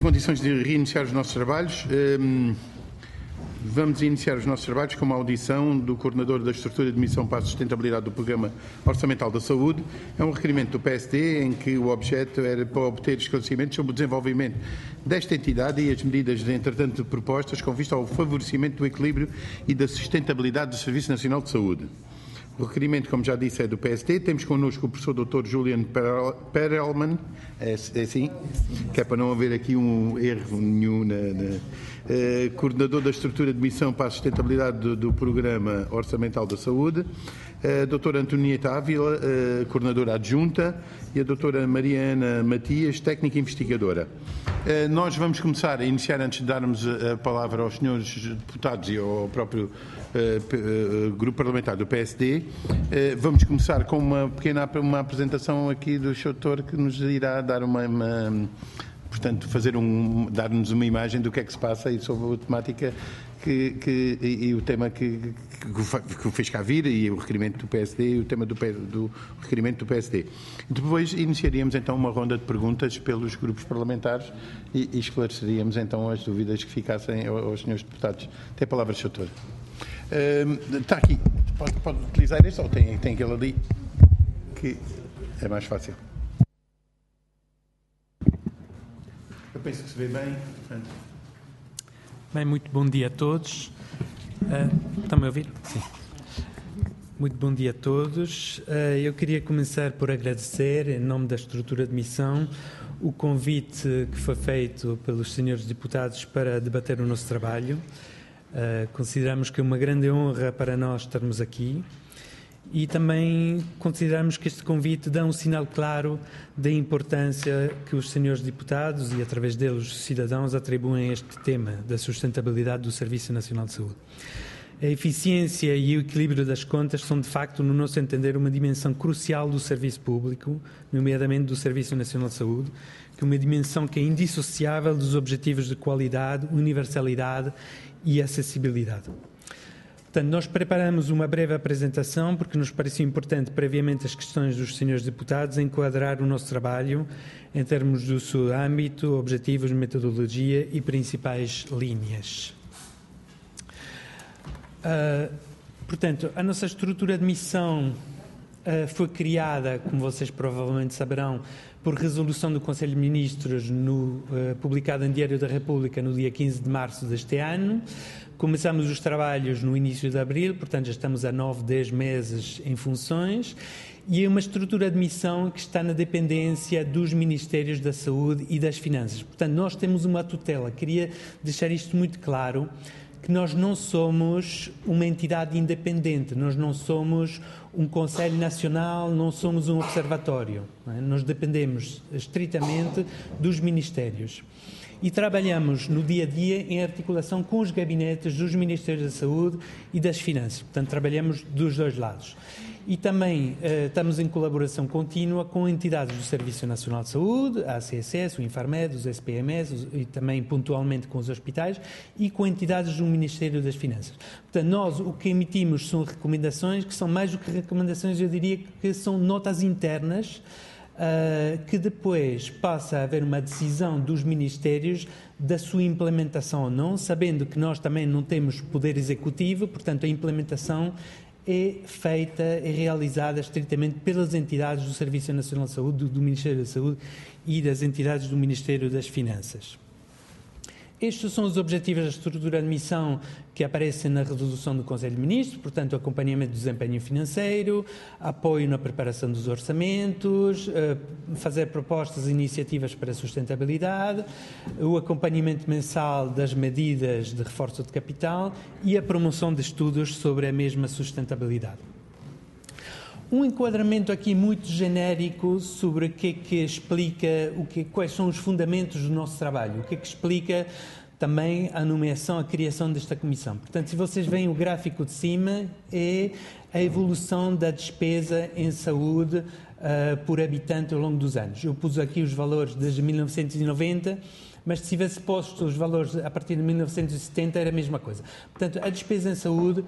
condições de reiniciar os nossos trabalhos. Vamos iniciar os nossos trabalhos com uma audição do Coordenador da Estrutura de Missão para a Sustentabilidade do Programa Orçamental da Saúde. É um requerimento do PSD em que o objeto era para obter esclarecimentos sobre o desenvolvimento desta entidade e as medidas, entretanto, propostas com vista ao favorecimento do equilíbrio e da sustentabilidade do Serviço Nacional de Saúde. O requerimento, como já disse, é do PSD. Temos connosco o professor Dr. Julian Perelman, é assim, que é para não haver aqui um erro nenhum, coordenador da Estrutura de Missão para a Sustentabilidade do Programa Orçamental da Saúde, a doutora Antonieta Ávila, coordenadora adjunta, e a doutora Mariana Matias, técnica investigadora. Nós vamos começar a iniciar, antes de darmos a palavra aos senhores deputados e ao próprio grupo parlamentar do PSD, vamos começar com uma pequena apresentação aqui do Sr. que nos irá dar portanto, dar-nos uma imagem do que é que se passa e sobre a temática e o tema que o fez cá vir, e o requerimento do PSD e o tema do requerimento do PSD. Depois iniciaríamos então uma ronda de perguntas pelos grupos parlamentares e esclareceríamos então as dúvidas que ficassem aos senhores deputados. Tem a palavra, Sr. Está aqui. Pode utilizar este ou tem aquele ali que é mais fácil. Eu penso que se vê bem. Portanto. Bem, muito bom dia a todos. Estão-me a ouvir? Sim. Muito bom dia a todos. Eu queria começar por agradecer, em nome da Estrutura de Missão, o convite que foi feito pelos senhores deputados para debater o nosso trabalho. Consideramos que é uma grande honra para nós estarmos aqui e também consideramos que este convite dá um sinal claro da importância que os senhores deputados e, através deles, os cidadãos atribuem a este tema da sustentabilidade do Serviço Nacional de Saúde. A eficiência e o equilíbrio das contas são, de facto, no nosso entender, uma dimensão crucial do serviço público, nomeadamente do Serviço Nacional de Saúde, que é uma dimensão que é indissociável dos objetivos de qualidade, universalidade e acessibilidade. Portanto, nós preparamos uma breve apresentação porque nos pareceu importante, previamente às questões dos senhores deputados, enquadrar o nosso trabalho em termos do seu âmbito, objetivos, metodologia e principais linhas. Portanto, a nossa estrutura de missão foi criada, como vocês provavelmente saberão, por resolução do Conselho de Ministros, publicada em Diário da República no dia 15 de março deste ano. Começamos os trabalhos no início de abril, portanto já estamos há 10 meses em funções, e é uma estrutura de missão que está na dependência dos Ministérios da Saúde e das Finanças. Portanto, nós temos uma tutela. Queria deixar isto muito claro, que nós não somos uma entidade independente, nós não somos um Conselho Nacional, não somos um observatório, não é? Nós dependemos estritamente dos Ministérios. E trabalhamos no dia-a-dia em articulação com os gabinetes dos Ministérios da Saúde e das Finanças. Portanto, trabalhamos dos dois lados. E também estamos em colaboração contínua com entidades do Serviço Nacional de Saúde, a ACSS, o Infarmed, os SPMS e também pontualmente com os hospitais e com entidades do Ministério das Finanças. Portanto, nós o que emitimos são recomendações que são mais do que recomendações, eu diria que são notas internas, que depois passa a haver uma decisão dos Ministérios da sua implementação ou não, sabendo que nós também não temos poder executivo, portanto a implementação é feita, é realizada estritamente pelas entidades do Serviço Nacional de Saúde, do Ministério da Saúde e das entidades do Ministério das Finanças. Estes são os objetivos da estrutura de missão que aparecem na resolução do Conselho de Ministros, portanto, acompanhamento do desempenho financeiro, apoio na preparação dos orçamentos, fazer propostas e iniciativas para a sustentabilidade, o acompanhamento mensal das medidas de reforço de capital e a promoção de estudos sobre a mesma sustentabilidade. Um enquadramento aqui muito genérico sobre o que é que explica, quais são os fundamentos do nosso trabalho, o que é que explica também a nomeação, a criação desta comissão. Portanto, se vocês veem o gráfico de cima, é a evolução da despesa em saúde por habitante ao longo dos anos. Eu pus aqui os valores desde 1990, mas se tivesse posto os valores a partir de 1970 era a mesma coisa. Portanto, a despesa em saúde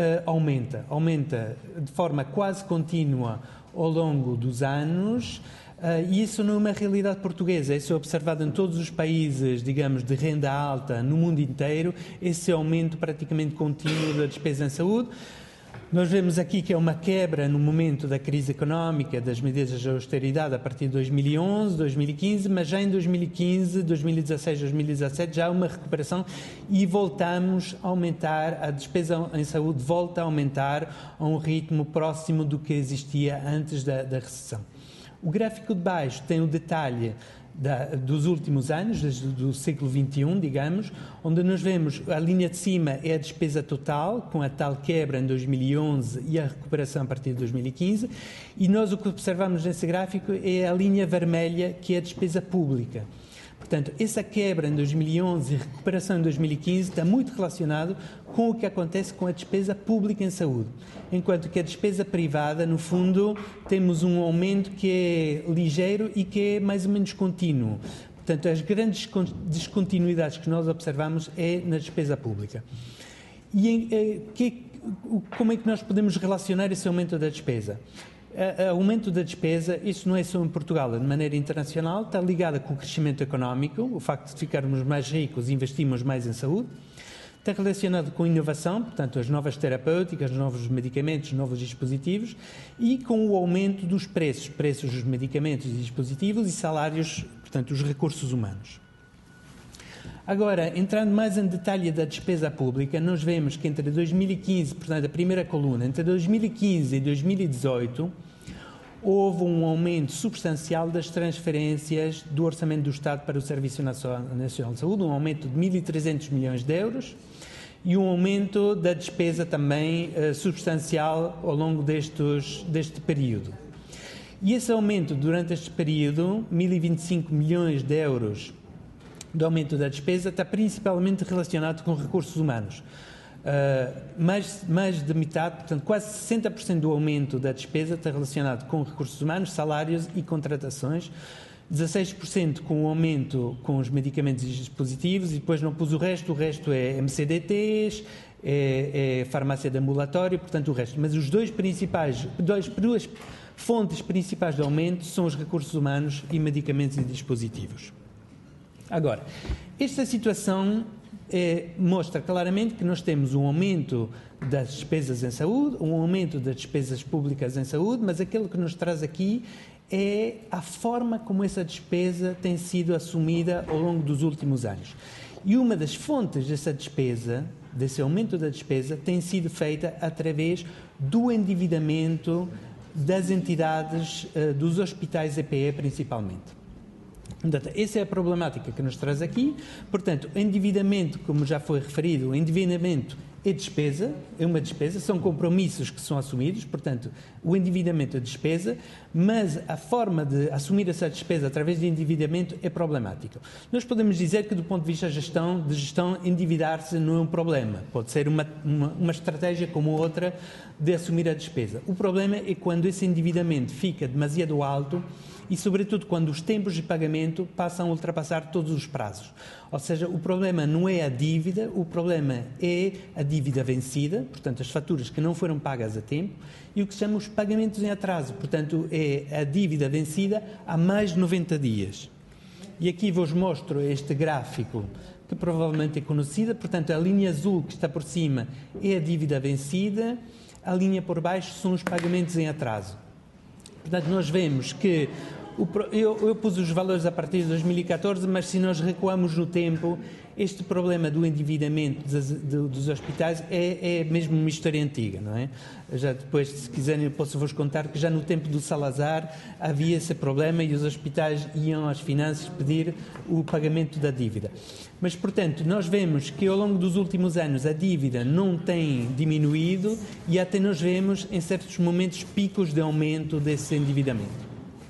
aumenta de forma quase contínua ao longo dos anos, E isso não é uma realidade portuguesa, isso é observado em todos os países, digamos, de renda alta no mundo inteiro, esse aumento praticamente contínuo da despesa em saúde. Nós vemos aqui que é uma quebra no momento da crise económica, das medidas de austeridade a partir de 2011, 2015, mas já em 2015, 2016, 2017 já há uma recuperação e voltamos a aumentar, a despesa em saúde volta a aumentar a um ritmo próximo do que existia antes da recessão. O gráfico de baixo tem o detalhe dos últimos anos, do século XXI, digamos, onde nós vemos a linha de cima é a despesa total, com a tal quebra em 2011 e a recuperação a partir de 2015, e nós o que observamos nesse gráfico é a linha vermelha, que é a despesa pública. Portanto, essa quebra em 2011 e recuperação em 2015 está muito relacionado com o que acontece com a despesa pública em saúde. Enquanto que a despesa privada, no fundo, temos um aumento que é ligeiro e que é mais ou menos contínuo. Portanto, as grandes descontinuidades que nós observamos é na despesa pública. E como é que nós podemos relacionar esse aumento da despesa? O aumento da despesa, isso não é só em Portugal, é de maneira internacional, está ligada com o crescimento económico, o facto de ficarmos mais ricos e investirmos mais em saúde, está relacionado com inovação, portanto, as novas terapêuticas, novos medicamentos, novos dispositivos, e com o aumento dos preços dos medicamentos e dispositivos e salários, portanto, os recursos humanos. Agora, entrando mais em detalhe da despesa pública, nós vemos que entre 2015, portanto, a primeira coluna, entre 2015 e 2018, houve um aumento substancial das transferências do Orçamento do Estado para o Serviço Nacional de Saúde, um aumento de 1.300 milhões de euros e um aumento da despesa também substancial ao longo deste período. E esse aumento durante este período, 1.025 milhões de euros do aumento da despesa, está principalmente relacionado com recursos humanos. Mais de metade, portanto, quase 60% do aumento da despesa está relacionado com recursos humanos, salários e contratações, 16% com o aumento com os medicamentos e dispositivos, e depois não pus o resto é MCDTs, é farmácia de ambulatório, portanto o resto. Mas os duas fontes principais de aumento são os recursos humanos e medicamentos e dispositivos. Agora, esta situação mostra claramente que nós temos um aumento das despesas em saúde, um aumento das despesas públicas em saúde, mas aquilo que nos traz aqui é a forma como essa despesa tem sido assumida ao longo dos últimos anos. E uma das fontes dessa despesa, desse aumento da despesa, tem sido feita através do endividamento das entidades, dos hospitais EPE principalmente. Portanto, essa é a problemática que nos traz aqui. Portanto, o endividamento, como já foi referido, o endividamento é despesa, é uma despesa, são compromissos que são assumidos, portanto, o endividamento é despesa, mas a forma de assumir essa despesa através de endividamento é problemática. Nós podemos dizer que, do ponto de vista de gestão, endividar-se não é um problema. Pode ser uma estratégia como outra de assumir a despesa. O problema é quando esse endividamento fica demasiado alto e, sobretudo, quando os tempos de pagamento passam a ultrapassar todos os prazos. Ou seja, o problema não é a dívida, o problema é a dívida vencida, portanto, as faturas que não foram pagas a tempo, e o que se chama os pagamentos em atraso, portanto, é a dívida vencida há mais de 90 dias. E aqui vos mostro este gráfico, que provavelmente é conhecida, portanto, a linha azul que está por cima é a dívida vencida, a linha por baixo são os pagamentos em atraso. Portanto, nós vemos que eu pus os valores a partir de 2014, mas se nós recuamos no tempo, este problema do endividamento dos hospitais é mesmo uma história antiga, não é? Já depois, se quiserem, eu posso-vos contar que já no tempo do Salazar havia esse problema e os hospitais iam às finanças pedir o pagamento da dívida. Mas, portanto, nós vemos que ao longo dos últimos anos a dívida não tem diminuído e até nós vemos, em certos momentos, picos de aumento desse endividamento.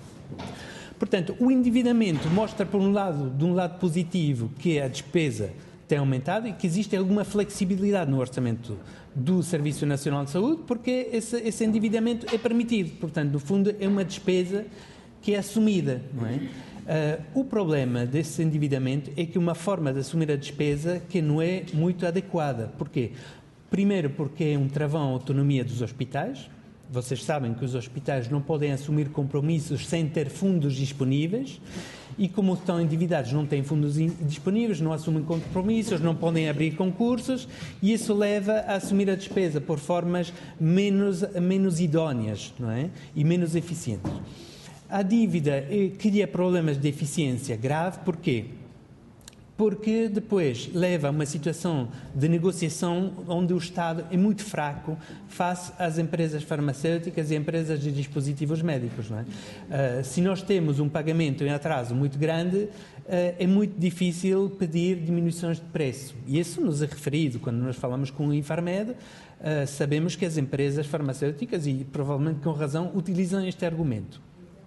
Portanto, o endividamento mostra, de um lado positivo, que a despesa tem aumentado e que existe alguma flexibilidade no orçamento do Serviço Nacional de Saúde, porque esse endividamento é permitido. Portanto, no fundo, é uma despesa que é assumida, não é? O problema desse endividamento é que uma forma de assumir a despesa que não é muito adequada. Porquê? Primeiro, porque é um travão à autonomia dos hospitais. Vocês sabem que os hospitais não podem assumir compromissos sem ter fundos disponíveis e, como estão endividados, não têm fundos disponíveis, não assumem compromissos, não podem abrir concursos e isso leva a assumir a despesa por formas menos idóneas, não é? E menos eficientes. A dívida cria problemas de eficiência grave, porquê? Porque depois leva a uma situação de negociação onde o Estado é muito fraco face às empresas farmacêuticas e empresas de dispositivos médicos. Não é? Se nós temos um pagamento em atraso muito grande, é muito difícil pedir diminuições de preço. E isso nos é referido quando nós falamos com o Infarmed. Sabemos que as empresas farmacêuticas, e provavelmente com razão, utilizam este argumento.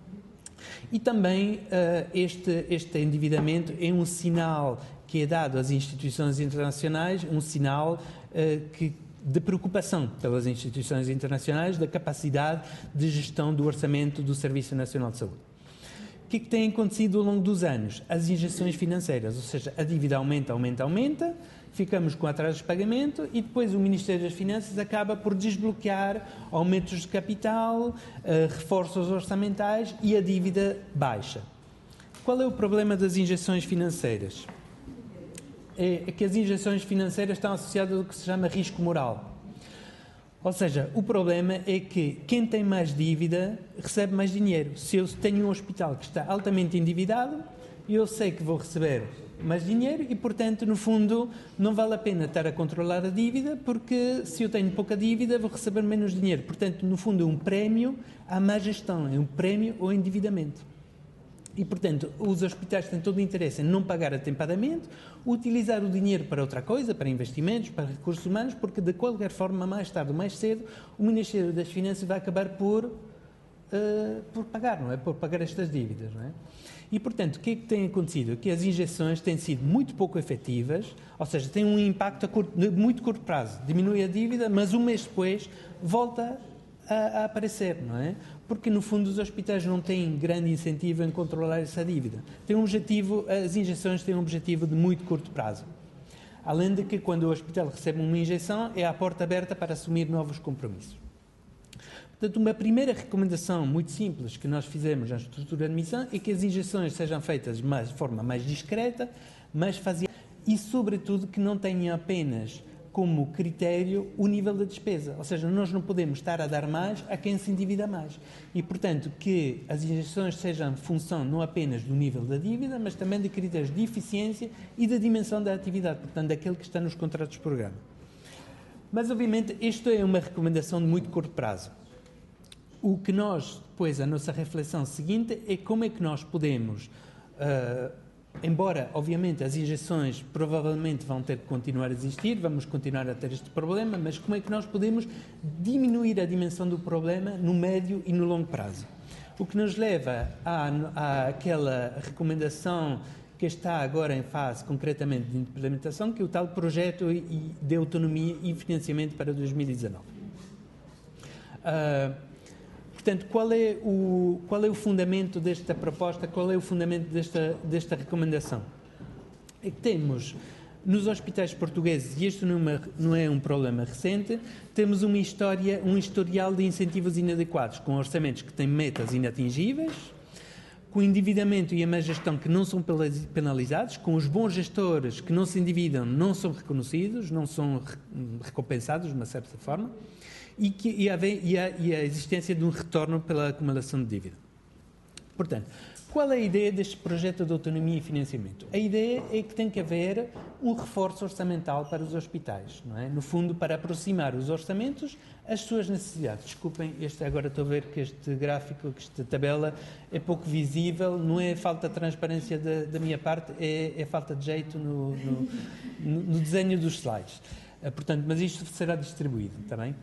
E também este endividamento é um sinal que é dado às instituições internacionais, um sinal de preocupação pelas instituições internacionais da capacidade de gestão do orçamento do Serviço Nacional de Saúde. O que é que tem acontecido ao longo dos anos? As injeções financeiras, ou seja, a dívida aumenta, ficamos com atrasos de pagamento e depois o Ministério das Finanças acaba por desbloquear aumentos de capital, reforços orçamentais e a dívida baixa. Qual é o problema das injeções financeiras? É que as injeções financeiras estão associadas ao que se chama risco moral. Ou seja, o problema é que quem tem mais dívida recebe mais dinheiro. Se eu tenho um hospital que está altamente endividado, eu sei que vou receber mais dinheiro e, portanto, no fundo, não vale a pena estar a controlar a dívida, porque se eu tenho pouca dívida, vou receber menos dinheiro. Portanto, no fundo, é um prémio à má gestão, é um prémio ao endividamento. E, portanto, os hospitais têm todo o interesse em não pagar atempadamente, utilizar o dinheiro para outra coisa, para investimentos, para recursos humanos, porque, de qualquer forma, mais tarde ou mais cedo, o Ministério das Finanças vai acabar por pagar, não é? Por pagar estas dívidas, não é? E, portanto, o que é que tem acontecido? Que as injeções têm sido muito pouco efetivas, ou seja, têm um impacto de muito curto prazo. Diminui a dívida, mas um mês depois volta a aparecer, não é? Porque, no fundo, os hospitais não têm grande incentivo em controlar essa dívida. As injeções têm um objetivo de muito curto prazo. Além de que, quando o hospital recebe uma injeção, é a porta aberta para assumir novos compromissos. Portanto, uma primeira recomendação muito simples que nós fizemos na estrutura de admissão é que as injeções sejam feitas de forma mais discreta, mais faseada e, sobretudo, que não tenham apenas como critério o nível da despesa. Ou seja, nós não podemos estar a dar mais a quem se endivida mais. E, portanto, que as injeções sejam função não apenas do nível da dívida, mas também de critérios de eficiência e da dimensão da atividade, portanto, daquele que está nos contratos de programa. Mas, obviamente, isto é uma recomendação de muito curto prazo. O que nós, depois, a nossa reflexão seguinte é como é que nós podemos, embora, obviamente, as injeções provavelmente vão ter que continuar a existir, vamos continuar a ter este problema, mas como é que nós podemos diminuir a dimensão do problema no médio e no longo prazo? O que nos leva àquela recomendação que está agora em fase, concretamente, de implementação, que é o tal projeto de autonomia e financiamento para 2019. Portanto, qual é o fundamento desta proposta, qual é o fundamento desta recomendação? É que temos, nos hospitais portugueses, e isto não é um problema recente, temos um historial de incentivos inadequados, com orçamentos que têm metas inatingíveis, com endividamento e a má gestão que não são penalizados, com os bons gestores que não se endividam, não são reconhecidos, não são recompensados de uma certa forma, e a existência de um retorno pela acumulação de dívida. Portanto, qual é a ideia deste projeto de autonomia e financiamento? A ideia é que tem que haver um reforço orçamental para os hospitais, não é? No fundo, para aproximar os orçamentos às suas necessidades. Desculpem, agora estou a ver que este gráfico, que esta tabela é pouco visível, não é falta de transparência da minha parte, é falta de jeito no desenho dos slides. Portanto, mas isto será distribuído, está bem?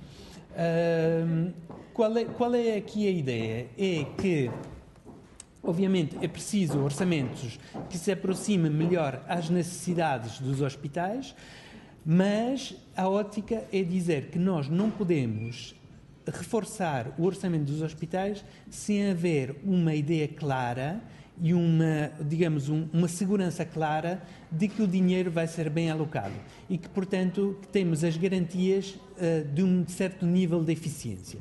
Qual é aqui a ideia? É que, obviamente, é preciso orçamentos que se aproximem melhor às necessidades dos hospitais, mas a ótica é dizer que nós não podemos reforçar o orçamento dos hospitais sem haver uma ideia clara e uma segurança clara de que o dinheiro vai ser bem alocado e que, portanto, temos as garantias de um certo nível de eficiência.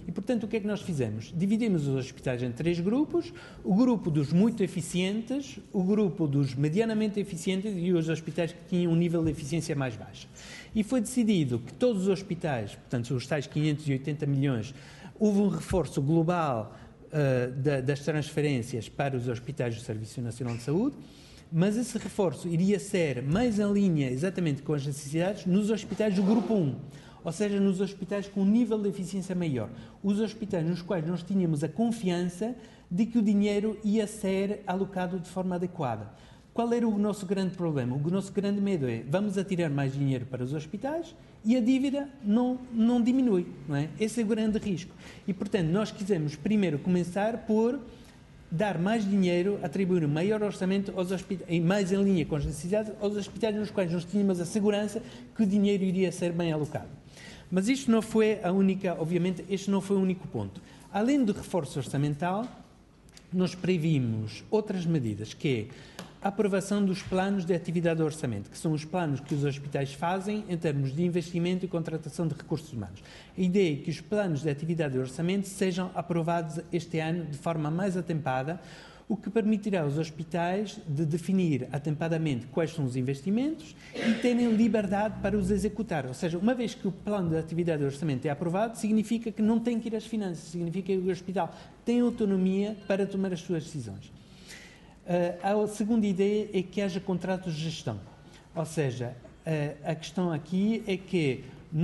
E, portanto, o que é que nós fizemos? Dividimos os hospitais em 3 grupos, o grupo dos muito eficientes, o grupo dos medianamente eficientes e os hospitais que tinham um nível de eficiência mais baixo. E foi decidido que todos os hospitais, portanto, os tais 580 milhões, houve um reforço global das transferências para os hospitais do Serviço Nacional de Saúde, mas esse reforço iria ser mais em linha exatamente com as necessidades nos hospitais do grupo 1, ou seja, nos hospitais com um nível de eficiência maior. Os hospitais nos quais nós tínhamos a confiança de que o dinheiro ia ser alocado de forma adequada. Qual era o nosso grande problema? O nosso grande medo é, vamos atirar mais dinheiro para os hospitais e a dívida não diminui, não é? Esse é o grande risco. E, portanto, nós quisemos primeiro começar por dar mais dinheiro, atribuir um maior orçamento aos hospitais, mais em linha com as necessidades, aos hospitais nos quais nós tínhamos a segurança que o dinheiro iria ser bem alocado. Mas isto não foi a única, obviamente, este não foi o único ponto. Além do reforço orçamental, nós previmos outras medidas, que é a aprovação dos planos de atividade do orçamento, que são os planos que os hospitais fazem em termos de investimento e contratação de recursos humanos. A ideia é que os planos de atividade do orçamento sejam aprovados este ano de forma mais atempada, o que permitirá aos hospitais de definir atempadamente quais são os investimentos e terem liberdade para os executar. Ou seja, uma vez que o plano de atividade do orçamento é aprovado, significa que não tem que ir às finanças, significa que o hospital tem autonomia para tomar as suas decisões. A segunda ideia é que haja contratos de gestão. Ou seja, a questão aqui é que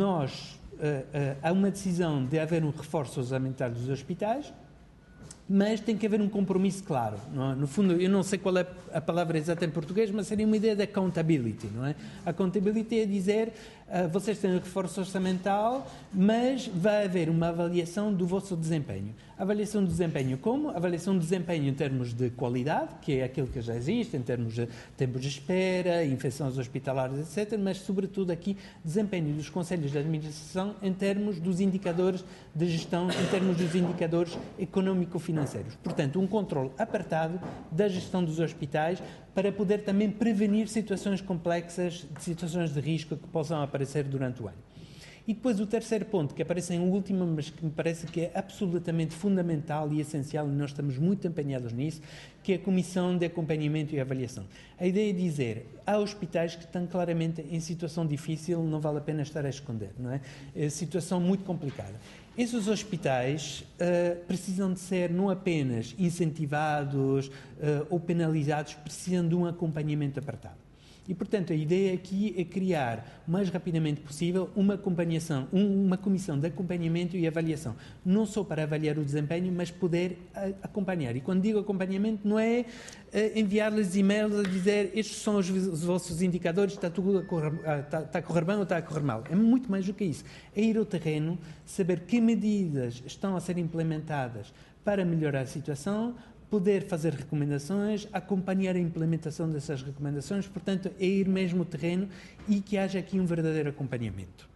há uma decisão de haver um reforço orçamental dos hospitais, mas tem que haver um compromisso claro. Não é? No fundo, eu não sei qual é a palavra exata em português, mas seria uma ideia de accountability. Não é? Accountability é dizer, vocês têm um reforço orçamental, mas vai haver uma avaliação do vosso desempenho. Avaliação de desempenho como? Avaliação de desempenho em termos de qualidade, que é aquilo que já existe, em termos de tempos de espera, infecções hospitalares, etc., mas, sobretudo, aqui, desempenho dos conselhos de administração em termos dos indicadores de gestão, em termos dos indicadores económico-financeiros. Portanto, um controle apertado da gestão dos hospitais para poder também prevenir situações complexas, situações de risco que possam aparecer durante o ano. E depois o terceiro ponto, que aparece em último, mas que me parece que é absolutamente fundamental e essencial, e nós estamos muito empenhados nisso, que é a Comissão de Acompanhamento e Avaliação. A ideia é dizer, há hospitais que estão claramente em situação difícil, não vale a pena estar a esconder, não é? É situação muito complicada. Esses hospitais precisam de ser não apenas incentivados ou penalizados, precisam de um acompanhamento apertado. E, portanto, a ideia aqui é criar, o mais rapidamente possível, uma comissão de acompanhamento e avaliação. Não só para avaliar o desempenho, mas poder acompanhar. E quando digo acompanhamento, não é enviar-lhes e-mails a dizer estes são os vossos indicadores, está tudo a correr bem ou está a correr mal. É muito mais do que isso. É ir ao terreno, saber que medidas estão a ser implementadas para melhorar a situação, poder fazer recomendações, acompanhar a implementação dessas recomendações, portanto, é ir mesmo ao terreno e que haja aqui um verdadeiro acompanhamento.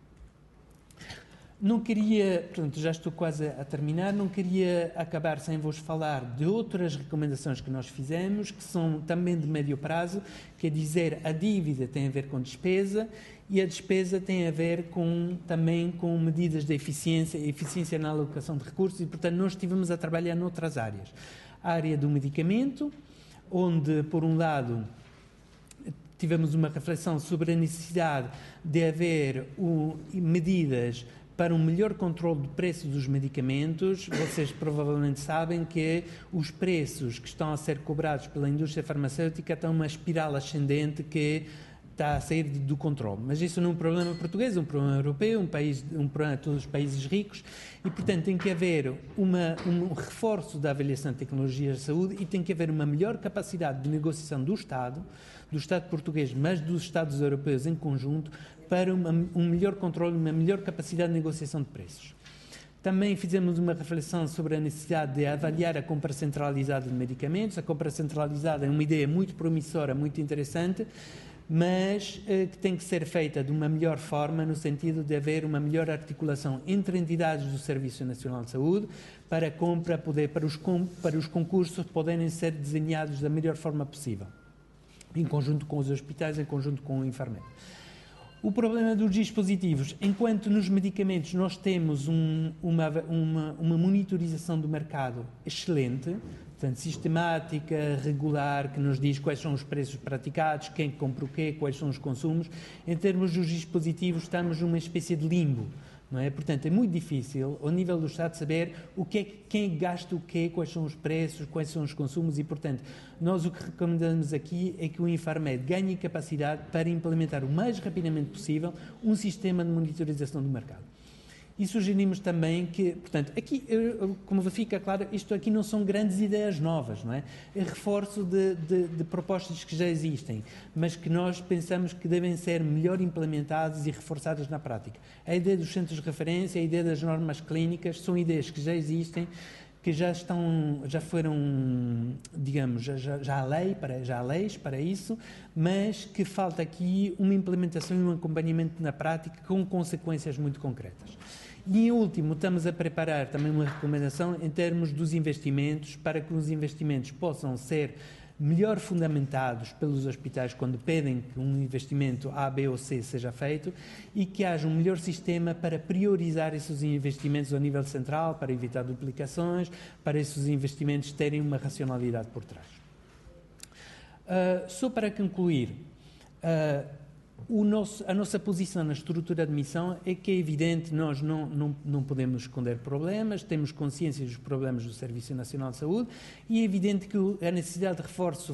Não queria, portanto, já estou quase a terminar, não queria acabar sem vos falar de outras recomendações que nós fizemos, que são também de médio prazo, quer dizer, a dívida tem a ver com despesa e a despesa tem a ver também com medidas de eficiência na alocação de recursos e, portanto, nós estivemos a trabalhar noutras áreas. A área do medicamento, onde, por um lado, tivemos uma reflexão sobre a necessidade de haver medidas para um melhor controle do preço dos medicamentos. Vocês provavelmente sabem que os preços que estão a ser cobrados pela indústria farmacêutica estão uma espiral ascendente que está a sair do controle. Mas isso não é um problema português, é um problema europeu, um problema de todos os países ricos e, portanto, tem que haver um reforço da avaliação de tecnologias de saúde e tem que haver uma melhor capacidade de negociação do Estado português, mas dos Estados europeus em conjunto, para um melhor controle, uma melhor capacidade de negociação de preços. Também fizemos uma reflexão sobre a necessidade de avaliar a compra centralizada de medicamentos. A compra centralizada é uma ideia muito promissora, muito interessante, mas que tem que ser feita de uma melhor forma, no sentido de haver uma melhor articulação entre entidades do Serviço Nacional de Saúde para a compra, para os concursos poderem ser desenhados da melhor forma possível, em conjunto com os hospitais, em conjunto com o enfermeiro. O problema dos dispositivos, enquanto nos medicamentos nós temos uma monitorização do mercado excelente, portanto, sistemática, regular, que nos diz quais são os preços praticados, quem compra o quê, quais são os consumos. Em termos dos dispositivos, estamos numa espécie de limbo, não é? Portanto, é muito difícil, ao nível do Estado, saber quem gasta o quê, quais são os preços, quais são os consumos e, portanto, nós o que recomendamos aqui é que o Infarmed ganhe capacidade para implementar o mais rapidamente possível um sistema de monitorização do mercado. E sugerimos também que, portanto, aqui, como fica claro, isto aqui não são grandes ideias novas, não é? É reforço de propostas que já existem, mas que nós pensamos que devem ser melhor implementadas e reforçadas na prática. A ideia dos centros de referência, a ideia das normas clínicas, são ideias que já existem, que já foram, digamos, já há leis para isso, mas que falta aqui uma implementação e um acompanhamento na prática com consequências muito concretas. E, em último, estamos a preparar também uma recomendação em termos dos investimentos, para que os investimentos possam ser melhor fundamentados pelos hospitais quando pedem que um investimento A, B ou C seja feito e que haja um melhor sistema para priorizar esses investimentos ao nível central, para evitar duplicações, para esses investimentos terem uma racionalidade por trás. Só para concluir, a nossa posição na estrutura de admissão é que é evidente, nós não podemos esconder problemas, temos consciência dos problemas do Serviço Nacional de Saúde e é evidente que a necessidade de reforço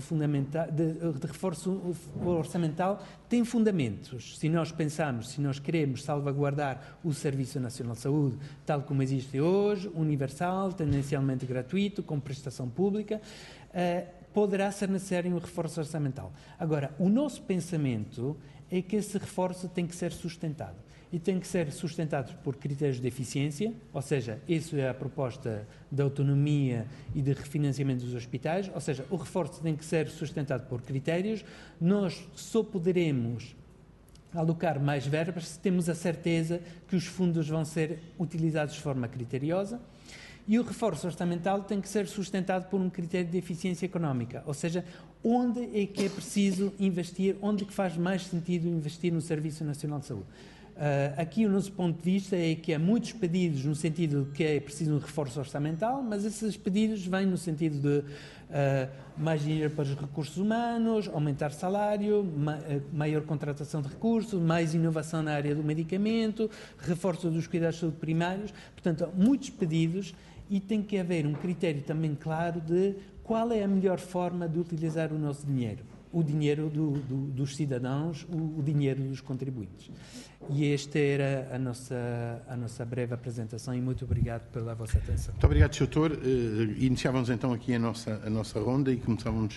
orçamental tem fundamentos. Se nós pensamos, se nós queremos salvaguardar o Serviço Nacional de Saúde tal como existe hoje, universal, tendencialmente gratuito, com prestação pública, poderá ser necessário um reforço orçamental. Agora, o nosso pensamento é que esse reforço tem que ser sustentado. E tem que ser sustentado por critérios de eficiência, ou seja, isso é a proposta da autonomia e de refinanciamento dos hospitais, ou seja, o reforço tem que ser sustentado por critérios. Nós só poderemos alocar mais verbas se temos a certeza que os fundos vão ser utilizados de forma criteriosa. E o reforço orçamental tem que ser sustentado por um critério de eficiência económica, ou seja, onde é que é preciso investir, onde é que faz mais sentido investir no Serviço Nacional de Saúde. Aqui o nosso ponto de vista é que há muitos pedidos no sentido de que é preciso um reforço orçamental, mas esses pedidos vêm no sentido de mais dinheiro para os recursos humanos, aumentar salário, maior contratação de recursos, mais inovação na área do medicamento, reforço dos cuidados de saúde primários. Portanto, há muitos pedidos e tem que haver um critério também claro de qual é a melhor forma de utilizar o nosso dinheiro. O dinheiro dos cidadãos, o dinheiro dos contribuintes. E esta era a nossa breve apresentação e muito obrigado pela vossa atenção. Muito obrigado, Sr. Doutor. Iniciávamos então aqui a nossa ronda e começávamos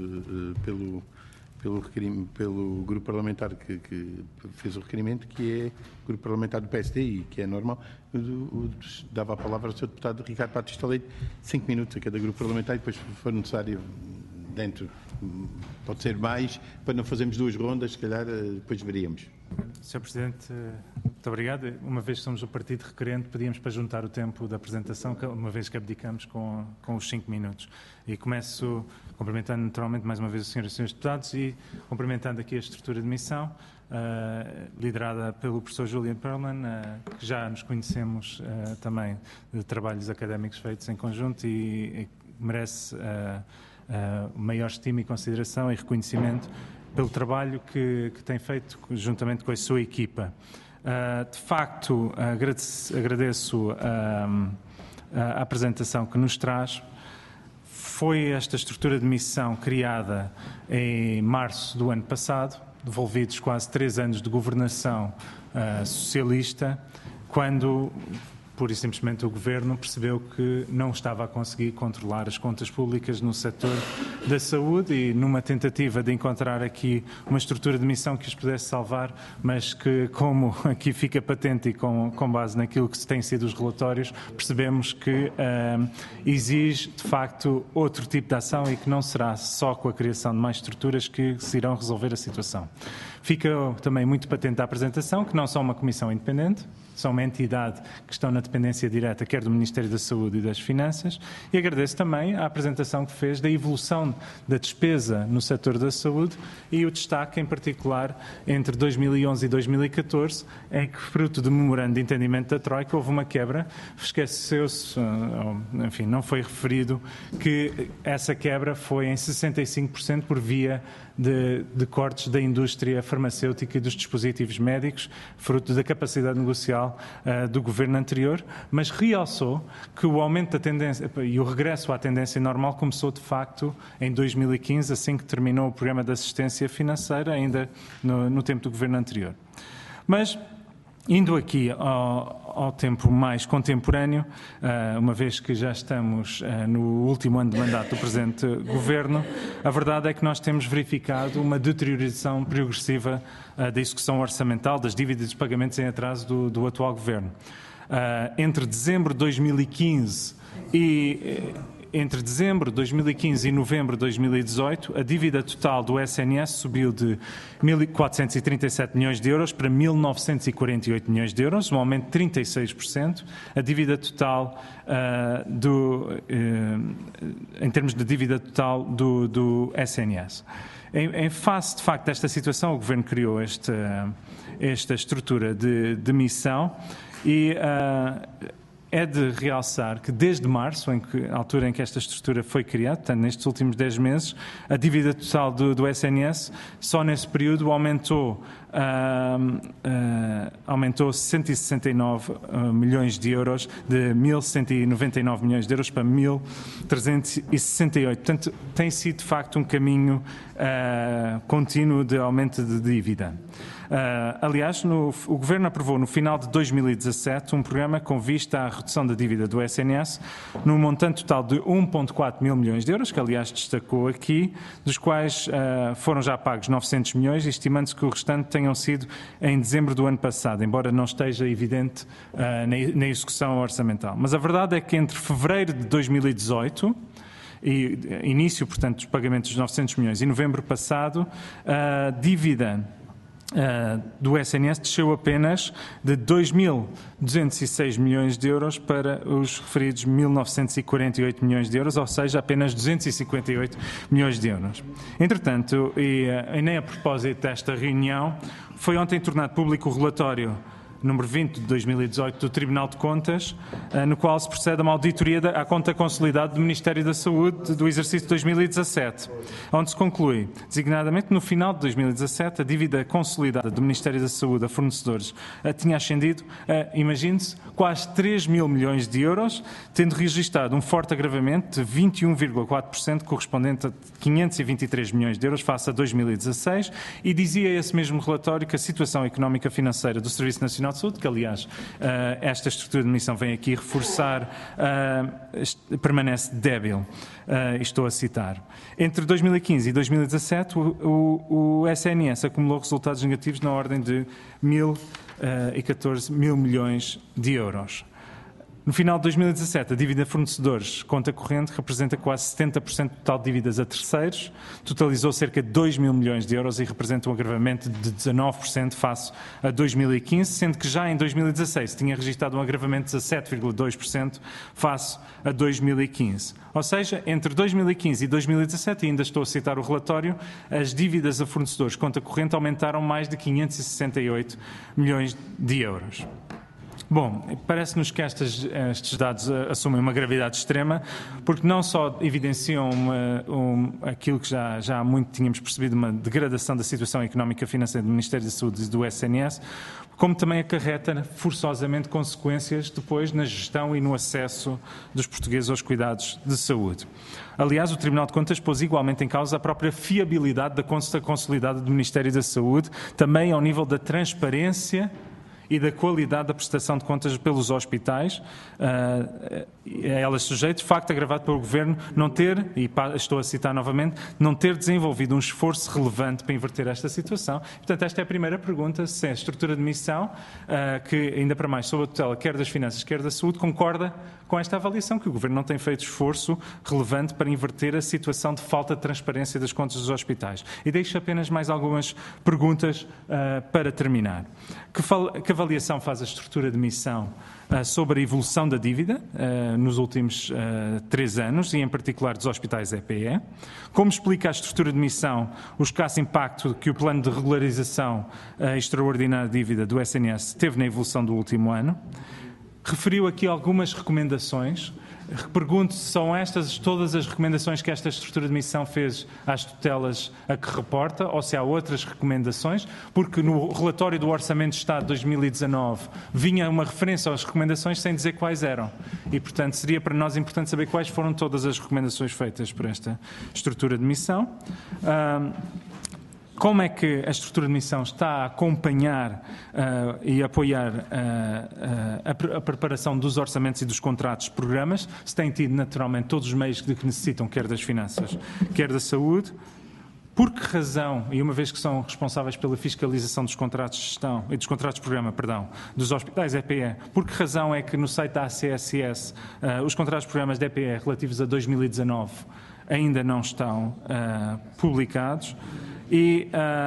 pelo grupo parlamentar que fez o requerimento, que é o grupo parlamentar do PSD e que é normal. Dava a palavra ao Sr. Deputado Ricardo Batista Leite, 5 minutos a cada grupo parlamentar e depois, se for necessário, dentro, pode ser mais, para não fazermos duas rondas, se calhar depois veríamos. Sr. Presidente, muito obrigado. Uma vez que somos o partido requerente, pedíamos para juntar o tempo da apresentação, uma vez que abdicamos com os 5 minutos. E começo cumprimentando naturalmente mais uma vez os senhores e senhores deputados e cumprimentando aqui a estrutura de missão, liderada pelo professor Julian Perlman, que já nos conhecemos também de trabalhos académicos feitos em conjunto e merece maior estima e consideração e reconhecimento pelo trabalho que tem feito juntamente com a sua equipa. De facto, agradeço a apresentação que nos traz. Foi esta estrutura de missão criada em março do ano passado, devolvidos quase 3 anos de governação socialista, quando pura e simplesmente o Governo percebeu que não estava a conseguir controlar as contas públicas no setor da saúde e numa tentativa de encontrar aqui uma estrutura de missão que os pudesse salvar, mas que, como aqui fica patente e com base naquilo que têm sido os relatórios, percebemos que exige, de facto, outro tipo de ação e que não será só com a criação de mais estruturas que se irão resolver a situação. Fica também muito patente a apresentação que não são uma comissão independente, são uma entidade que estão na dependência direta, quer do Ministério da Saúde e das Finanças, e agradeço também a apresentação que fez da evolução da despesa no setor da saúde e o destaque, em particular, entre 2011 e 2014, em que, fruto do memorando de entendimento da Troika, houve uma quebra. Esqueceu-se, enfim, não foi referido que essa quebra foi em 65% por via de cortes da indústria farmacêutica e dos dispositivos médicos, fruto da capacidade negocial do governo anterior, mas realçou que o aumento da tendência e o regresso à tendência normal começou, de facto, em 2015, assim que terminou o programa de assistência financeira, ainda no tempo do governo anterior. Mas, indo aqui ao tempo mais contemporâneo, uma vez que já estamos no último ano de mandato do presente Governo, a verdade é que nós temos verificado uma deterioração progressiva da execução orçamental, das dívidas e dos pagamentos em atraso do atual Governo. Entre dezembro de 2015 e novembro de 2018, a dívida total do SNS subiu de 1.437 milhões de euros para 1.948 milhões de euros, um aumento de 36%. A dívida total, em termos de dívida total do SNS. Em face, de facto, desta situação, o Governo criou esta estrutura de missão e é de realçar que desde março, a altura em que esta estrutura foi criada, portanto, nestes últimos 10 meses, a dívida total do SNS, só nesse período aumentou 169 milhões de euros, de 1.199 milhões de euros para 1.368. Portanto, tem sido, de facto, um caminho contínuo de aumento de dívida. Aliás, o Governo aprovou no final de 2017 um programa com vista à redução da dívida do SNS num montante total de 1,4 mil milhões de euros, que aliás destacou aqui, dos quais foram já pagos 900 milhões, estimando-se que o restante tenham sido em dezembro do ano passado, embora não esteja evidente na execução orçamental. Mas a verdade é que entre fevereiro de 2018 e início, portanto, dos pagamentos dos 900 milhões e novembro passado, a dívida do SNS desceu apenas de 2.206 milhões de euros para os referidos 1.948 milhões de euros, ou seja, apenas 258 milhões de euros. Entretanto, e nem a propósito desta reunião, foi ontem tornado público o relatório número 20 de 2018 do Tribunal de Contas, no qual se procede a uma auditoria à conta consolidada do Ministério da Saúde do exercício de 2017, onde se conclui, designadamente, no final de 2017, a dívida consolidada do Ministério da Saúde a fornecedores tinha ascendido a, imagine-se, quase 3 mil milhões de euros, tendo registrado um forte agravamento de 21,4%, correspondente a 523 milhões de euros face a 2016, e dizia esse mesmo relatório que a situação económica financeira do Serviço Nacional de Saúde, que aliás esta estrutura de missão vem aqui reforçar, permanece débil. Estou a citar. Entre 2015 e 2017, o SNS acumulou resultados negativos na ordem de 1.014 mil milhões de euros. No final de 2017, a dívida a fornecedores, conta corrente, representa quase 70% do total de dívidas a terceiros, totalizou cerca de 2 mil milhões de euros e representa um agravamento de 19% face a 2015, sendo que já em 2016 tinha registrado um agravamento de 17,2% face a 2015. Ou seja, entre 2015 e 2017, e ainda estou a citar o relatório, as dívidas a fornecedores, conta corrente, aumentaram mais de 568 milhões de euros. Bom, parece-nos que estes dados assumem uma gravidade extrema, porque não só evidenciam aquilo que já há muito tínhamos percebido, uma degradação da situação económica e financeira do Ministério da Saúde e do SNS, como também acarreta forçosamente consequências depois na gestão e no acesso dos portugueses aos cuidados de saúde. Aliás, o Tribunal de Contas pôs igualmente em causa a própria fiabilidade da conta consolidada do Ministério da Saúde, também ao nível da transparência e da qualidade da prestação de contas pelos hospitais, elas sujeitas, facto agravado pelo Governo não ter, e estou a citar novamente, não ter desenvolvido um esforço relevante para inverter esta situação. Portanto, esta é a primeira pergunta, se a estrutura de missão, que ainda para mais sob a tutela quer das finanças, quer da saúde, concorda com esta avaliação, que o Governo não tem feito esforço relevante para inverter a situação de falta de transparência das contas dos hospitais. E deixo apenas mais algumas perguntas para terminar. Que avaliação faz a estrutura de missão sobre a evolução da dívida nos últimos 3 anos, e em particular dos hospitais EPE. Como explica a estrutura de missão o escasso impacto que o plano de regularização extraordinária de dívida do SNS teve na evolução do último ano. Referiu aqui algumas recomendações. Pergunto se são estas todas as recomendações que esta estrutura de missão fez às tutelas a que reporta, ou se há outras recomendações, porque no relatório do Orçamento de Estado de 2019 vinha uma referência às recomendações sem dizer quais eram. E, portanto, seria para nós importante saber quais foram todas as recomendações feitas por esta estrutura de missão. Como é que a estrutura de missão está a acompanhar e apoiar a preparação dos orçamentos e dos contratos de programas? Se tem tido, naturalmente, todos os meios de que necessitam, quer das finanças, quer da saúde. Por que razão, e uma vez que são responsáveis pela fiscalização dos contratos de gestão e dos contratos de programa, dos hospitais EPE, por que razão é que no site da ACSS os contratos de programas de EPE relativos a 2019 ainda não estão publicados? E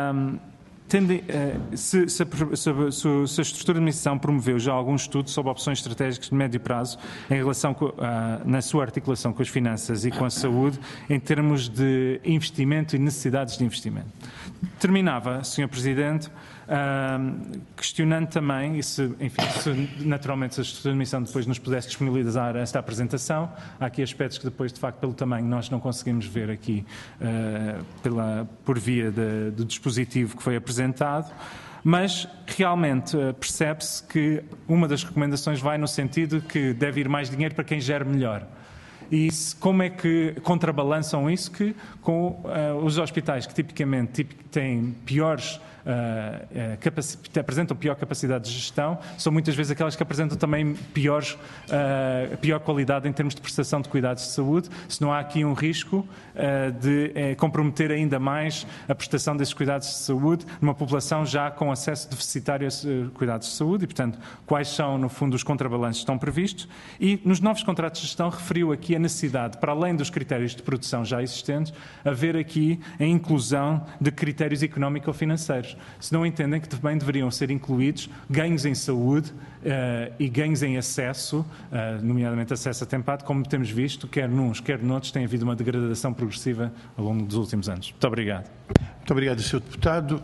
se a estrutura de missão promoveu já algum estudo sobre opções estratégicas de médio prazo em relação na sua articulação com as finanças e com a saúde, em termos de investimento e necessidades de investimento. Terminava, Sr. Presidente, questionando também, e se naturalmente se a estrutura de missão depois nos pudesse disponibilizar esta apresentação, há aqui aspectos que depois, de facto, pelo tamanho, nós não conseguimos ver aqui por via do dispositivo que foi apresentado, mas realmente percebe-se que uma das recomendações vai no sentido que deve ir mais dinheiro para quem gere melhor. E como é que contrabalançam isso que com os hospitais que tipicamente têm piores apresentam pior capacidade de gestão, são muitas vezes aquelas que apresentam também pior qualidade em termos de prestação de cuidados de saúde, se não há aqui um risco de comprometer ainda mais a prestação desses cuidados de saúde numa população já com acesso deficitário a cuidados de saúde, e, portanto, quais são, no fundo, os contrabalanços que estão previstos. E nos novos contratos de gestão referiu aqui a necessidade, para além dos critérios de produção já existentes, haver aqui a inclusão de critérios económico-financeiros. Se não entendem que também deveriam ser incluídos ganhos em saúde e ganhos em acesso, nomeadamente acesso atempado, como temos visto, quer nuns, quer noutros, tem havido uma degradação progressiva ao longo dos últimos anos. Muito obrigado. Muito obrigado, Sr. Deputado.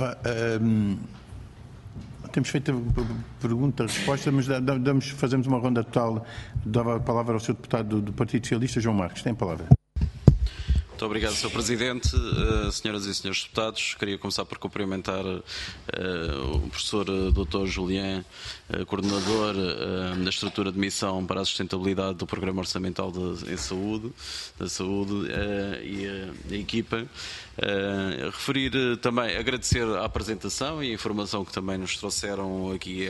Temos feito a pergunta-resposta, mas fazemos uma ronda total. Dava a palavra ao Sr. Deputado do Partido Socialista, João Marques. Tem a palavra. Muito obrigado, Sr. Presidente. Senhoras e senhores deputados, queria começar por cumprimentar o professor Dr. Julián, coordenador da estrutura de missão para a sustentabilidade do Programa Orçamental da Saúde e a equipa. Referir também, agradecer a apresentação e a informação que também nos trouxeram aqui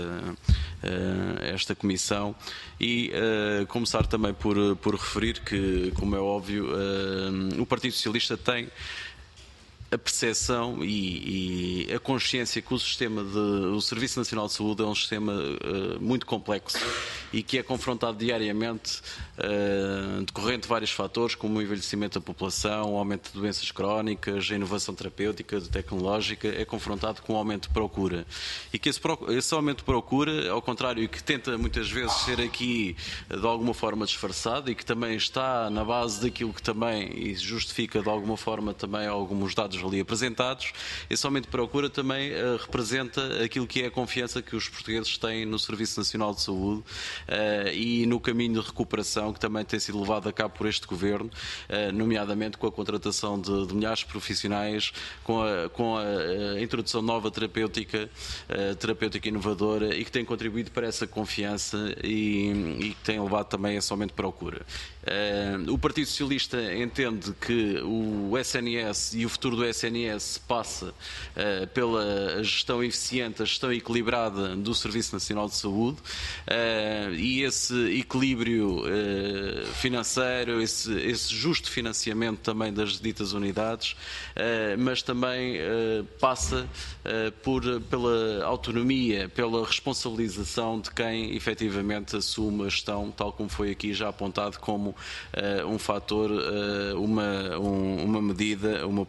esta comissão, e começar também por referir que, como é óbvio, o Partido Socialista tem a percepção e a consciência que o Serviço Nacional de Saúde é um sistema muito complexo e que é confrontado diariamente, decorrente de vários fatores, como o envelhecimento da população, o aumento de doenças crónicas, a inovação terapêutica, tecnológica, é confrontado com um aumento de procura. E que esse aumento de procura, ao contrário, que tenta muitas vezes ser aqui de alguma forma disfarçado e que também está na base daquilo que também justifica de alguma forma também alguns dados ali apresentados, esse aumento de procura também representa aquilo que é a confiança que os portugueses têm no Serviço Nacional de Saúde e no caminho de recuperação que também tem sido levado a cabo por este Governo, nomeadamente com a contratação de milhares de profissionais, com a introdução de nova terapêutica inovadora, e que tem contribuído para essa confiança e que tem levado também a esse aumento de procura. O Partido Socialista entende que o SNS e o futuro do SNS passa pela gestão eficiente, a gestão equilibrada do Serviço Nacional de Saúde, e esse equilíbrio financeiro, esse justo financiamento também das ditas unidades, mas também passa pela autonomia, pela responsabilização de quem efetivamente assume a gestão, tal como foi aqui já apontado como um fator, uma medida, uma proposta,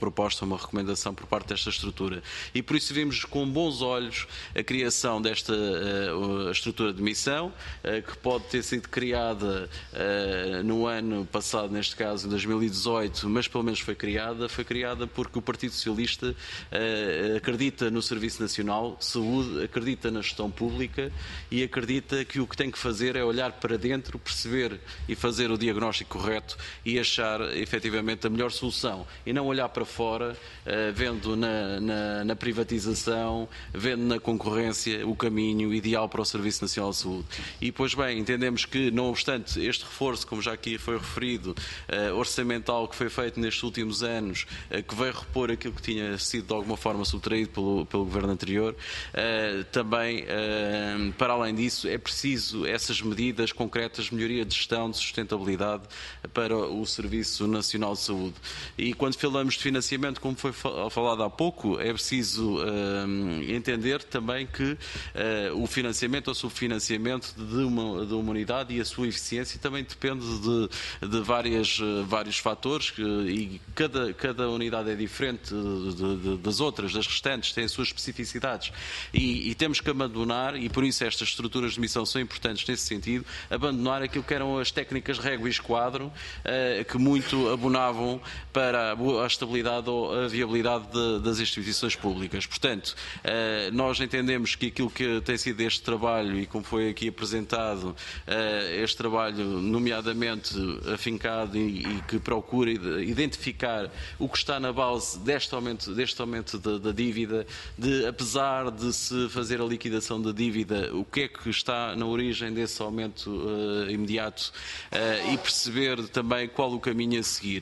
uma recomendação por parte desta estrutura. E por isso vimos com bons olhos a criação desta estrutura de missão, que pode ter sido criada no ano passado, neste caso em 2018, mas pelo menos foi criada porque o Partido Socialista acredita no Serviço Nacional de Saúde, acredita na gestão pública e acredita que o que tem que fazer é olhar para dentro, perceber e fazer o diagnóstico correto e achar efetivamente a melhor solução e não olhar para fora, vendo na privatização, vendo na concorrência o caminho ideal para o Serviço Nacional de Saúde. E, pois bem, entendemos que, não obstante este reforço, como já aqui foi referido, orçamental que foi feito nestes últimos anos, que veio repor aquilo que tinha sido de alguma forma subtraído pelo Governo anterior, também, para além disso, é preciso essas medidas concretas de melhoria de gestão, de sustentabilidade para o Serviço Nacional de Saúde. E quando falamos de financiamento, como foi falado há pouco, é preciso entender também que o financiamento ou subfinanciamento de uma unidade e a sua eficiência também depende de vários fatores e cada unidade é diferente das outras, das restantes, tem as suas especificidades e temos que abandonar, e por isso estas estruturas de missão são importantes nesse sentido, abandonar aquilo que eram as técnicas régua e esquadro que muito abonavam para a estabilidade ou a viabilidade das instituições públicas. Portanto, nós entendemos que aquilo que tem sido este trabalho e como foi aqui apresentado, este trabalho nomeadamente afincado e que procura identificar o que está na base deste aumento da dívida, apesar de se fazer a liquidação da dívida, o que é que está na origem desse aumento imediato e perceber também qual o caminho a seguir.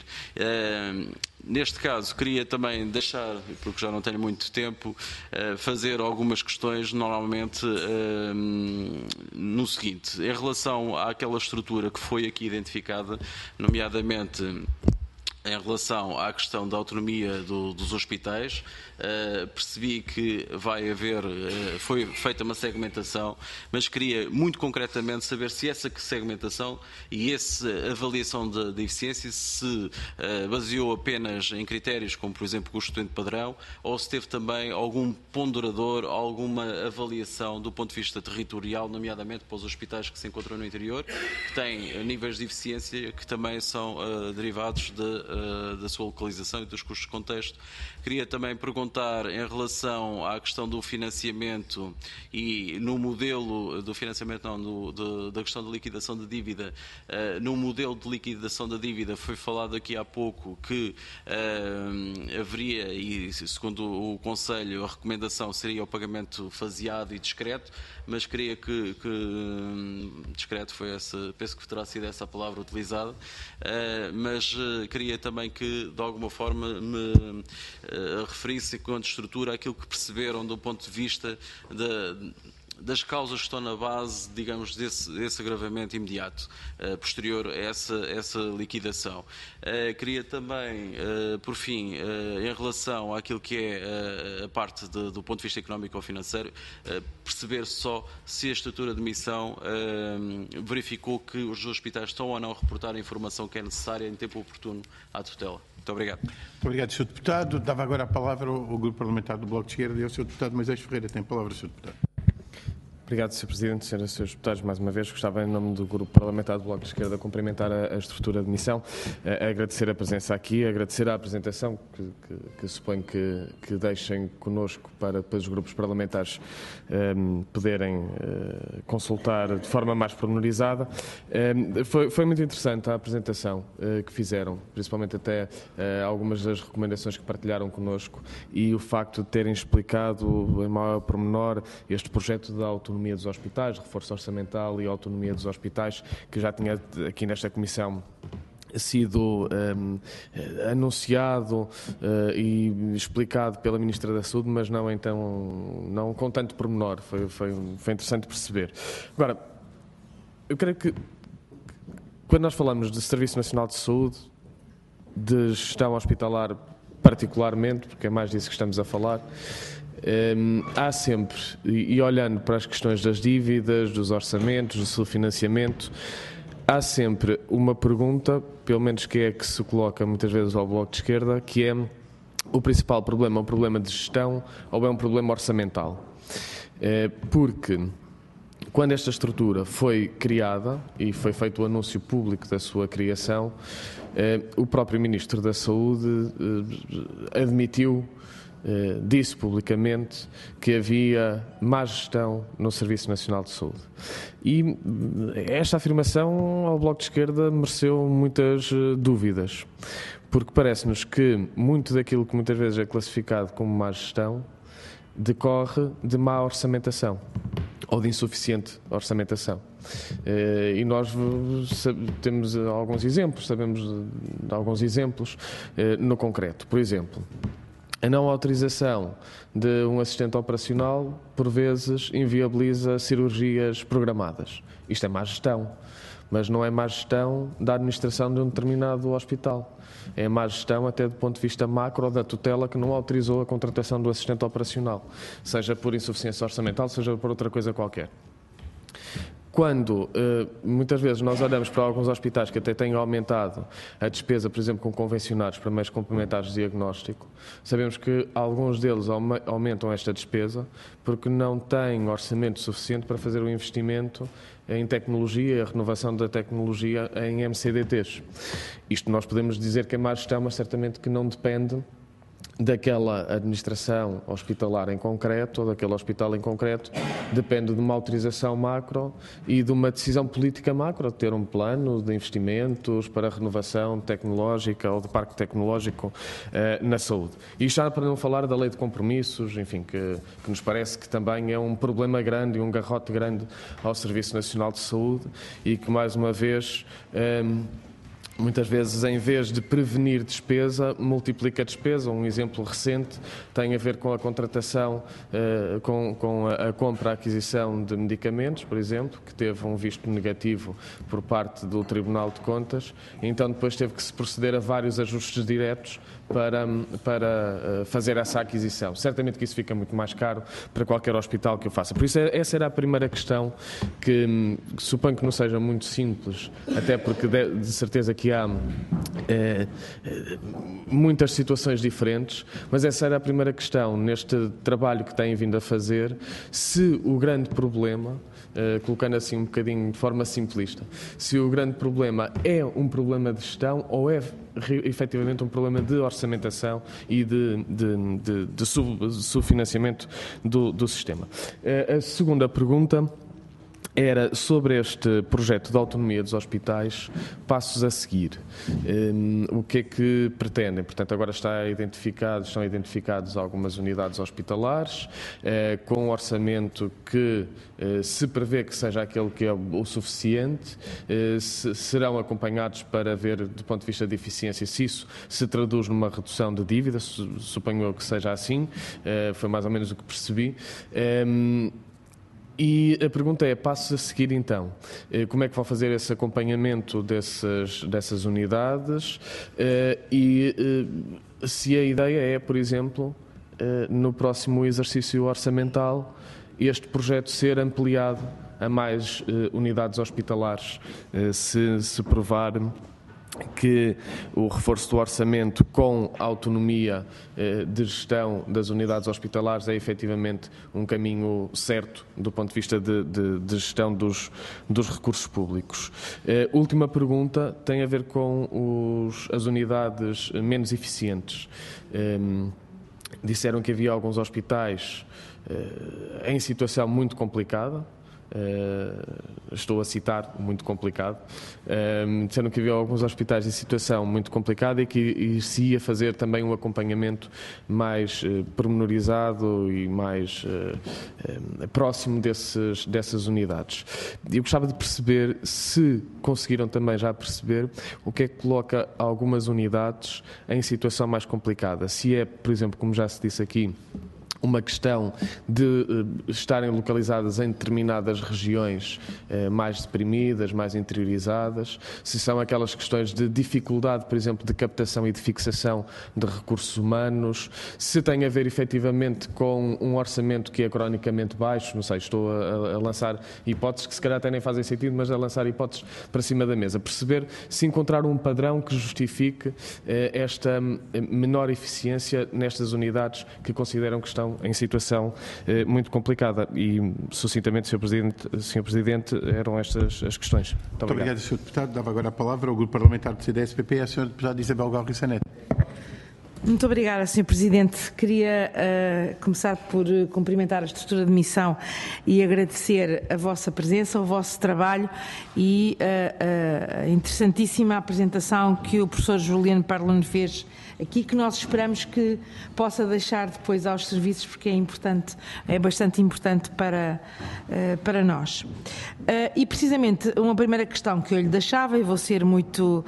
Neste caso, queria também deixar, porque já não tenho muito tempo, fazer algumas questões, normalmente, no seguinte. Em relação àquela estrutura que foi aqui identificada, nomeadamente em relação à questão da autonomia dos hospitais, percebi que foi feita uma segmentação, mas queria muito concretamente saber se essa segmentação e essa avaliação de eficiência se baseou apenas em critérios como, por exemplo, custo estudante padrão, ou se teve também algum ponderador, alguma avaliação do ponto de vista territorial, nomeadamente para os hospitais que se encontram no interior, que têm níveis de eficiência que também são derivados da sua localização e dos custos de contexto. Queria também perguntar em relação à questão do financiamento e no modelo do financiamento, da questão da liquidação da dívida. No modelo de liquidação da dívida foi falado aqui há pouco que haveria, e segundo o Conselho, a recomendação seria o pagamento faseado e discreto, mas queria que discreto foi penso que terá sido essa a palavra utilizada, mas queria também que de alguma forma me referisse enquanto estrutura aquilo que perceberam do ponto de vista das causas que estão na base, digamos, desse agravamento imediato, posterior a essa liquidação. Queria também, por fim, em relação àquilo que é a parte do ponto de vista económico ou financeiro, perceber só se a estrutura de missão verificou que os hospitais estão ou não a reportar a informação que é necessária em tempo oportuno à tutela. Muito obrigado. Muito obrigado, Sr. Deputado. Dava agora a palavra ao Grupo Parlamentar do Bloco de Esquerda e ao Sr. Deputado Moisés Ferreira. Tem a palavra, Sr. Deputado. Obrigado, Sr. Presidente, Sras. e Srs. Deputados. Mais uma vez, gostava, em nome do Grupo Parlamentar do Bloco de Esquerda, cumprimentar a estrutura de missão, agradecer a presença aqui, agradecer a apresentação, que suponho que deixem connosco para depois os grupos parlamentares poderem consultar de forma mais pormenorizada. Foi muito interessante a apresentação que fizeram, principalmente até algumas das recomendações que partilharam connosco e o facto de terem explicado em maior pormenor este projeto da autonomia dos hospitais, reforço orçamental e autonomia dos hospitais, que já tinha aqui nesta comissão sido anunciado e explicado pela Ministra da Saúde, mas não com tanto pormenor. Foi interessante perceber. Agora, eu creio que quando nós falamos de Serviço Nacional de Saúde, de gestão hospitalar particularmente, porque é mais disso que estamos a falar, há sempre, e olhando para as questões das dívidas, dos orçamentos, do seu financiamento, há sempre uma pergunta, pelo menos que é que se coloca muitas vezes ao Bloco de Esquerda, que é o principal problema é um problema de gestão ou é um problema orçamental. Porque quando esta estrutura foi criada e foi feito o anúncio público da sua criação, o próprio Ministro da Saúde admitiu, disse publicamente, que havia má gestão no Serviço Nacional de Saúde. E esta afirmação ao Bloco de Esquerda mereceu muitas dúvidas, porque parece-nos que muito daquilo que muitas vezes é classificado como má gestão decorre de má orçamentação ou de insuficiente orçamentação. E nós temos alguns exemplos, sabemos de alguns exemplos no concreto. Por exemplo, a não autorização de um assistente operacional, por vezes, inviabiliza cirurgias programadas. Isto é má gestão, mas não é má gestão da administração de um determinado hospital. É má gestão até do ponto de vista macro da tutela que não autorizou a contratação do assistente operacional, seja por insuficiência orçamental, seja por outra coisa qualquer. Quando, muitas vezes, nós olhamos para alguns hospitais que até têm aumentado a despesa, por exemplo, com convencionados para meios complementares de diagnóstico, sabemos que alguns deles aumentam esta despesa porque não têm orçamento suficiente para fazer o investimento em tecnologia e a renovação da tecnologia em MCDTs. Isto nós podemos dizer que é má gestão, mas certamente que não depende daquela administração hospitalar em concreto ou daquele hospital em concreto, depende de uma autorização macro e de uma decisão política macro, de ter um plano de investimentos para a renovação tecnológica ou de parque tecnológico na saúde. E já para não falar da lei de compromissos, enfim, que nos parece que também é um problema grande e um garrote grande ao Serviço Nacional de Saúde e que, mais uma vez, muitas vezes, em vez de prevenir despesa, multiplica a despesa. Um exemplo recente tem a ver com a contratação, com a compra e aquisição de medicamentos, por exemplo, que teve um visto negativo por parte do Tribunal de Contas. Então, depois teve que se proceder a vários ajustes diretos para fazer essa aquisição. Certamente que isso fica muito mais caro para qualquer hospital que o faça. Por isso, essa era a primeira questão que suponho que não seja muito simples, até porque de certeza que há muitas situações diferentes, mas essa era a primeira questão neste trabalho que têm vindo a fazer, se o grande problema, colocando assim um bocadinho de forma simplista, se o grande problema é um problema de gestão ou é efetivamente um problema de orçamentação e de subfinanciamento do sistema. A segunda pergunta era sobre este projeto de autonomia dos hospitais, passos a seguir. O que é que pretendem? Portanto, agora estão identificados algumas unidades hospitalares, com um orçamento que se prevê que seja aquele que é o suficiente, serão acompanhados para ver, do ponto de vista de eficiência, se isso se traduz numa redução de dívida, suponho eu que seja assim, foi mais ou menos o que percebi. E a pergunta é, passos a seguir então, como é que vão fazer esse acompanhamento dessas unidades e se a ideia é, por exemplo, no próximo exercício orçamental, este projeto ser ampliado a mais unidades hospitalares, se provar que o reforço do orçamento com autonomia de gestão das unidades hospitalares é efetivamente um caminho certo do ponto de vista de gestão dos recursos públicos. Última pergunta tem a ver com as unidades menos eficientes. Disseram que havia alguns hospitais em situação muito complicada. Estou a citar, muito complicado. Disseram que havia alguns hospitais em situação muito complicada e que se ia fazer também um acompanhamento mais pormenorizado e mais próximo dessas unidades. Eu gostava de perceber se conseguiram também já perceber o que é que coloca algumas unidades em situação mais complicada. Se é, por exemplo, como já se disse aqui, uma questão de estarem localizadas em determinadas regiões mais deprimidas, mais interiorizadas, se são aquelas questões de dificuldade, por exemplo, de captação e de fixação de recursos humanos, se tem a ver efetivamente com um orçamento que é cronicamente baixo, não sei, estou a lançar hipóteses que se calhar até nem fazem sentido, mas a lançar hipóteses para cima da mesa. Perceber se encontrar um padrão que justifique esta menor eficiência nestas unidades que consideram que estão em situação muito complicada. E, sucintamente, Sr. Presidente, eram estas as questões. Muito obrigado, Sr. Deputado. Dava agora a palavra ao Grupo Parlamentar do CDS-PP, à Sra. Deputada Isabel Galriça Neto. Muito obrigada, Sr. Presidente. Queria começar por cumprimentar a estrutura de missão e agradecer a vossa presença, o vosso trabalho e a interessantíssima apresentação que o professor Juliano Parlano fez aqui, que nós esperamos que possa deixar depois aos serviços, porque é bastante importante para nós. E precisamente uma primeira questão que eu lhe deixava, e vou ser muito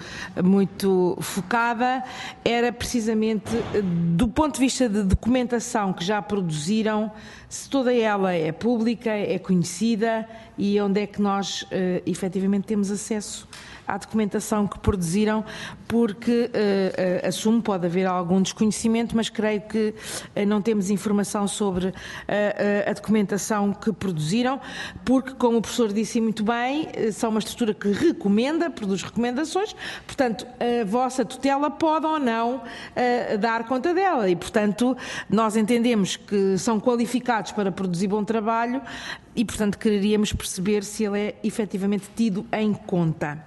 focada, era precisamente do ponto de vista de documentação que já produziram, se toda ela é pública, é conhecida e onde é que nós efetivamente temos acesso à documentação que produziram, porque assumo pode haver algum desconhecimento, mas creio que não temos informação sobre a documentação que produziram, porque, como o professor disse muito bem, são uma estrutura que recomenda, produz recomendações, portanto, a vossa tutela pode ou não dar conta dela e, portanto, nós entendemos que são qualificados para produzir bom trabalho e, portanto, quereríamos perceber se ele é efetivamente tido em conta.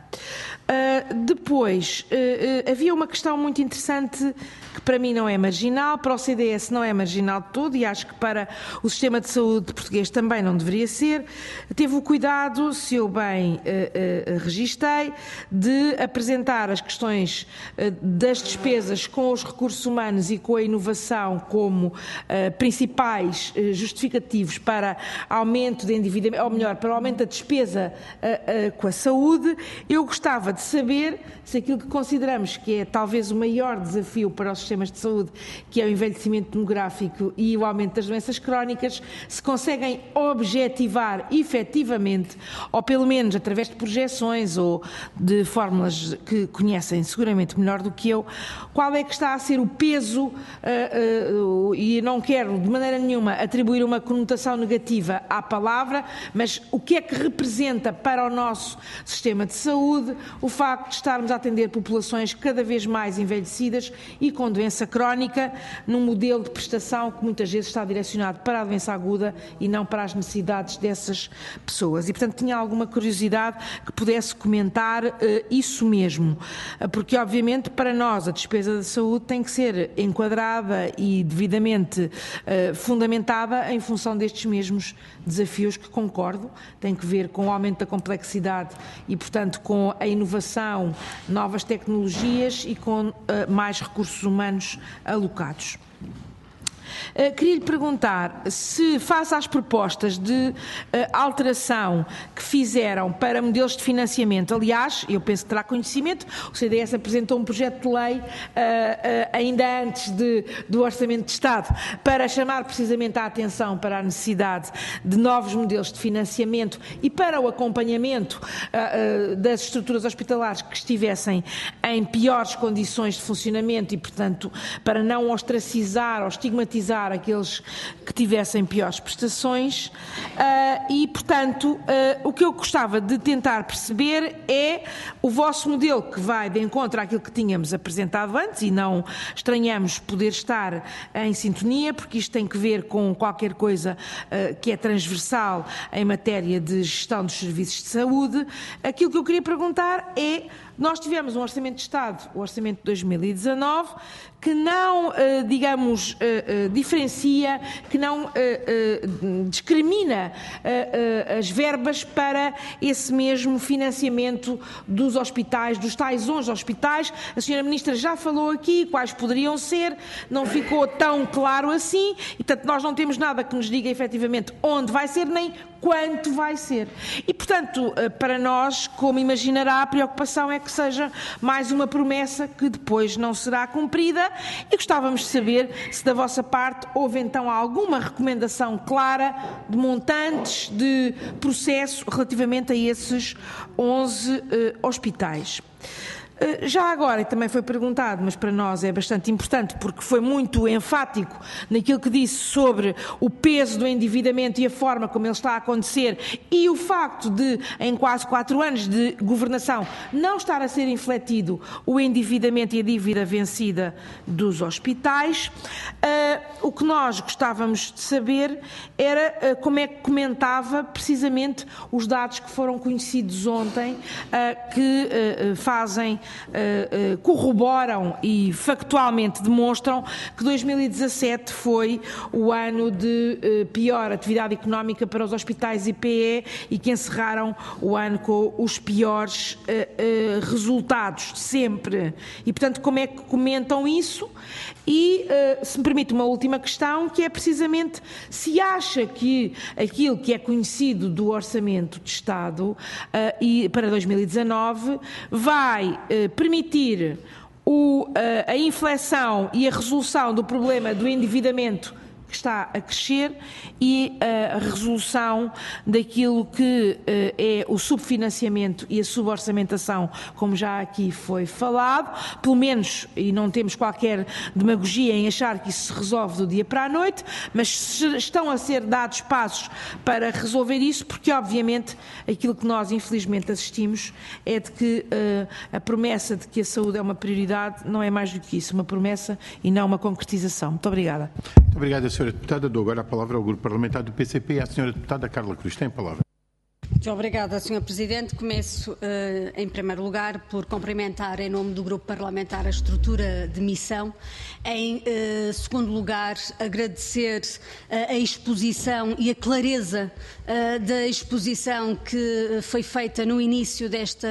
Depois, havia uma questão muito interessante que para mim não é marginal, para o CDS não é marginal de todo e acho que para o sistema de saúde português também não deveria ser. Teve o cuidado, se eu bem registrei, de apresentar as questões das despesas com os recursos humanos e com a inovação como principais justificativos para aumento de endividamento, ou melhor, para aumento da despesa com a saúde. Eu gostava de saber se aquilo que consideramos que é talvez o maior desafio para os sistemas de saúde, que é o envelhecimento demográfico e o aumento das doenças crónicas, se conseguem objetivar efetivamente, ou pelo menos através de projeções ou de fórmulas que conhecem seguramente melhor do que eu, qual é que está a ser o peso, e não quero de maneira nenhuma atribuir uma conotação negativa à palavra, mas o que é que representa para o nosso sistema de saúde o facto de estarmos a atender populações cada vez mais envelhecidas e com doença crónica, num modelo de prestação que muitas vezes está direcionado para a doença aguda e não para as necessidades dessas pessoas. E, portanto, tinha alguma curiosidade que pudesse comentar isso mesmo, porque, obviamente, para nós a despesa da saúde tem que ser enquadrada e devidamente fundamentada em função destes mesmos desafios que concordo, tem que ver com o aumento da complexidade e, portanto, com a inovação, novas tecnologias e com mais recursos humanos alocados. Queria lhe perguntar se, face às propostas de alteração que fizeram para modelos de financiamento, aliás, eu penso que terá conhecimento, o CDS apresentou um projeto de lei ainda antes do Orçamento de Estado para chamar precisamente a atenção para a necessidade de novos modelos de financiamento e para o acompanhamento das estruturas hospitalares que estivessem em piores condições de funcionamento e, portanto, para não ostracizar ou estigmatizar aqueles que tivessem piores prestações e, portanto, o que eu gostava de tentar perceber é o vosso modelo que vai de encontro àquilo que tínhamos apresentado antes e não estranhamos poder estar em sintonia, porque isto tem que ver com qualquer coisa que é transversal em matéria de gestão dos serviços de saúde. Aquilo que eu queria perguntar é: nós tivemos um Orçamento de Estado, o Orçamento de 2019, que não, digamos, diferencia, que não discrimina as verbas para esse mesmo financiamento dos hospitais, dos tais 11 hospitais. A Sra. Ministra já falou aqui quais poderiam ser, não ficou tão claro assim, e, portanto, nós não temos nada que nos diga efetivamente onde vai ser, nem quanto vai ser. E, portanto, portanto, para nós, como imaginará, a preocupação é que seja mais uma promessa que depois não será cumprida, e gostávamos de saber se da vossa parte houve então alguma recomendação clara de montantes, de processo relativamente a esses 11 hospitais. Já agora, e também foi perguntado, mas para nós é bastante importante porque foi muito enfático naquilo que disse sobre o peso do endividamento e a forma como ele está a acontecer e o facto de, em quase 4 anos de governação, não estar a ser infletido o endividamento e a dívida vencida dos hospitais. O que nós gostávamos de saber era como é que comentava precisamente os dados que foram conhecidos ontem, que corroboram e factualmente demonstram que 2017 foi o ano de pior atividade económica para os hospitais IPE e que encerraram o ano com os piores resultados de sempre. E, portanto, como é que comentam isso? E, se me permite uma última questão, que é precisamente se acha que aquilo que é conhecido do Orçamento de Estado e para 2019 vai permitir a inflexão e a resolução do problema do endividamento que está a crescer e a resolução daquilo que é o subfinanciamento e a suborçamentação, como já aqui foi falado, pelo menos, e não temos qualquer demagogia em achar que isso se resolve do dia para a noite, mas estão a ser dados passos para resolver isso, porque obviamente aquilo que nós infelizmente assistimos é de que a promessa de que a saúde é uma prioridade não é mais do que isso, uma promessa e não uma concretização. Muito obrigada. Muito obrigada, Sra. Deputada. Dou agora a palavra ao Grupo Parlamentar do PCP e à Sra. Deputada Carla Cruz. Tem a palavra. Muito obrigada, Sr. Presidente. Começo, em primeiro lugar, por cumprimentar, em nome do Grupo Parlamentar, a estrutura de missão. Em segundo lugar, agradecer a exposição e a clareza da exposição que foi feita no início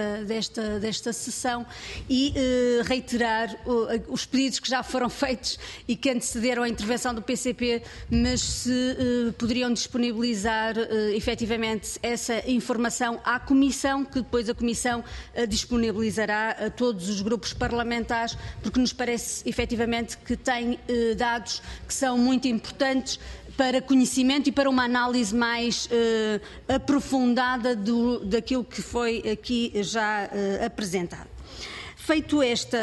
desta sessão e reiterar os pedidos que já foram feitos e que antecederam a intervenção do PCP, mas se poderiam disponibilizar efetivamente essa informação à Comissão, que depois a Comissão disponibilizará a todos os grupos parlamentares, porque nos parece efetivamente que tem dados que são muito importantes para conhecimento e para uma análise mais aprofundada daquilo que foi aqui já apresentado. Feito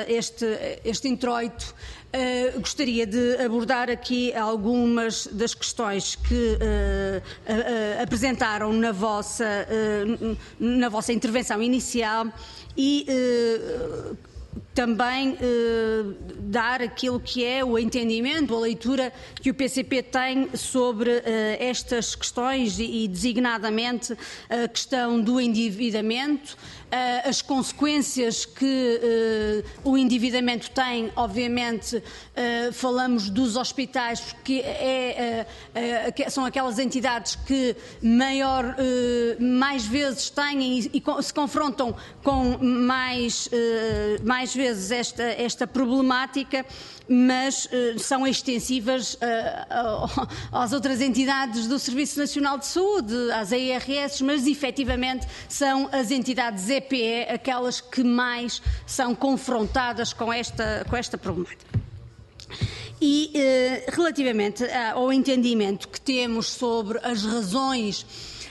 este introito, gostaria de abordar aqui algumas das questões que apresentaram na vossa intervenção inicial e também dar aquilo que é o entendimento, a leitura que o PCP tem sobre estas questões e designadamente a questão do endividamento, as consequências que o endividamento tem. Obviamente falamos dos hospitais porque são aquelas entidades que mais vezes têm e se confrontam com mais vezes esta problemática, mas são extensivas às outras entidades do Serviço Nacional de Saúde, às ARS, mas efetivamente são as entidades EPE aquelas que mais são confrontadas com esta problemática. E relativamente ao entendimento que temos sobre as razões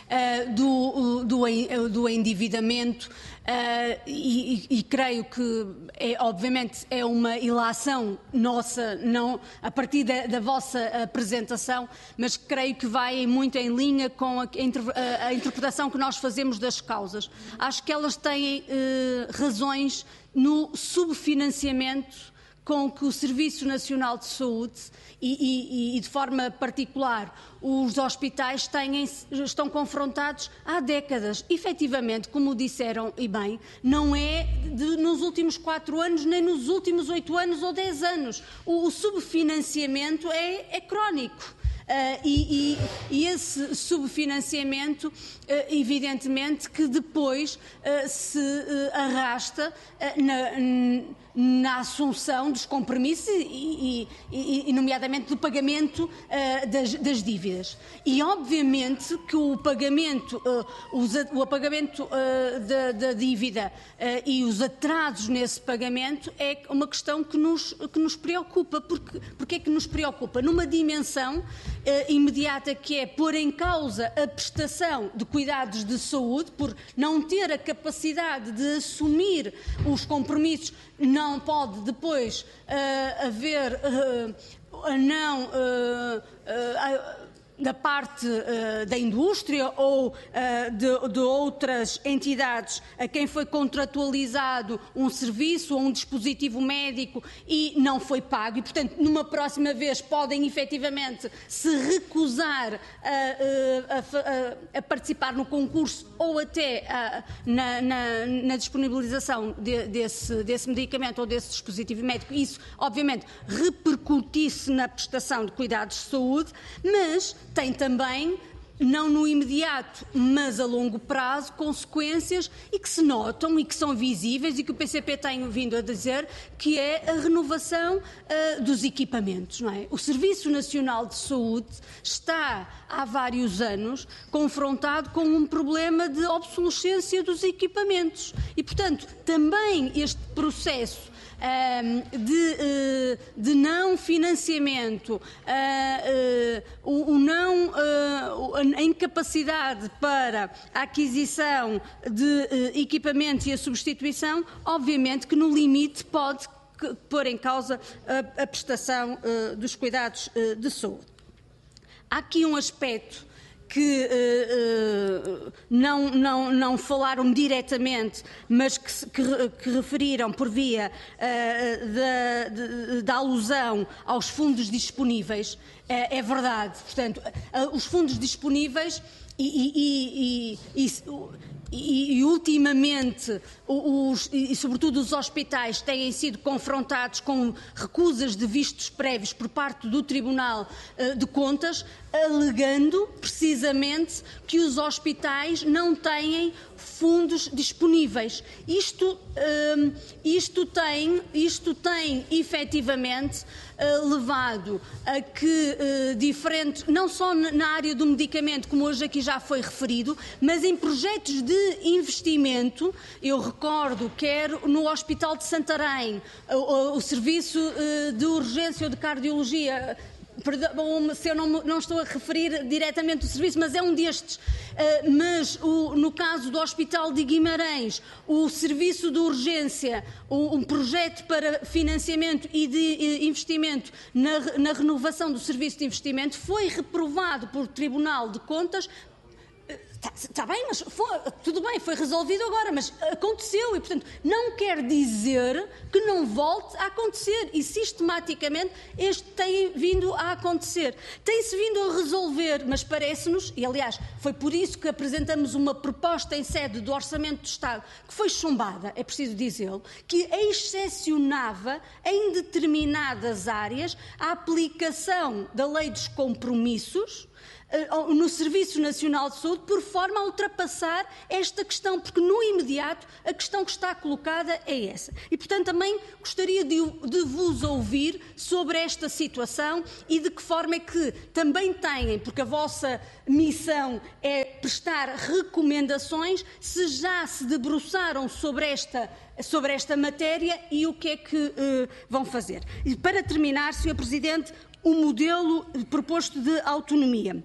do endividamento, e creio que obviamente é uma ilação nossa, não a partir da vossa apresentação, mas creio que vai muito em linha com a interpretação que nós fazemos das causas. Acho que elas têm razões no subfinanciamento com que o Serviço Nacional de Saúde e de forma particular os hospitais estão confrontados há décadas. Efetivamente, como disseram e bem, não é nos últimos 4 anos, nem nos últimos 8 anos ou 10 anos. O subfinanciamento é crónico. E esse subfinanciamento, evidentemente, que depois se arrasta na assunção dos compromissos e nomeadamente do pagamento das dívidas. E obviamente que o pagamento da dívida e os atrasos nesse pagamento é uma questão que nos preocupa. Porque é que nos preocupa? Numa dimensão imediata, que é pôr em causa a prestação de cuidados de saúde, por não ter a capacidade de assumir os compromissos, não pode depois haver da parte da indústria ou de outras entidades a quem foi contratualizado um serviço ou um dispositivo médico e não foi pago, e portanto numa próxima vez podem efetivamente se recusar a participar no concurso ou até na disponibilização desse medicamento ou desse dispositivo médico. Isso obviamente repercute-se na prestação de cuidados de saúde, mas tem também, não no imediato, mas a longo prazo, consequências e que se notam e que são visíveis e que o PCP tem vindo a dizer, que é a renovação dos equipamentos, não é? O Serviço Nacional de Saúde está há vários anos confrontado com um problema de obsolescência dos equipamentos e, portanto, também este processo de não financiamento, a incapacidade para a aquisição de equipamentos e a substituição, obviamente que no limite pode pôr em causa a prestação dos cuidados de saúde. Há aqui um aspecto que não falaram diretamente, mas que referiram por via da alusão aos fundos disponíveis. É verdade. Portanto, os fundos disponíveis e ultimamente, e sobretudo os hospitais, têm sido confrontados com recusas de vistos prévios por parte do Tribunal de Contas, alegando precisamente que os hospitais não têm fundos disponíveis. Isto tem efetivamente levado a que não só na área do medicamento, como hoje aqui já foi referido, mas em projetos de investimento. Eu recordo, quer no Hospital de Santarém, o serviço de urgência ou de cardiologia, perdão, se eu não estou a referir diretamente o serviço, mas é um destes. Mas no caso do Hospital de Guimarães, o serviço de urgência, um projeto para financiamento e de investimento na renovação do serviço de investimento foi reprovado pelo Tribunal de Contas. Está bem, mas tudo bem, foi resolvido agora, mas aconteceu e, portanto, não quer dizer que não volte a acontecer e, sistematicamente, este tem vindo a acontecer. Tem-se vindo a resolver, mas parece-nos, e aliás, foi por isso que apresentamos uma proposta em sede do Orçamento do Estado, que foi chumbada, é preciso dizê-lo, que excepcionava em determinadas áreas a aplicação da Lei dos Compromissos no Serviço Nacional de Saúde, por forma a ultrapassar esta questão, porque no imediato a questão que está colocada é essa. E, portanto, também gostaria de vos ouvir sobre esta situação e de que forma é que também têm, porque a vossa missão é prestar recomendações, se já se debruçaram sobre esta matéria e o que é que vão fazer. E para terminar, Sr. Presidente, o modelo proposto de autonomia.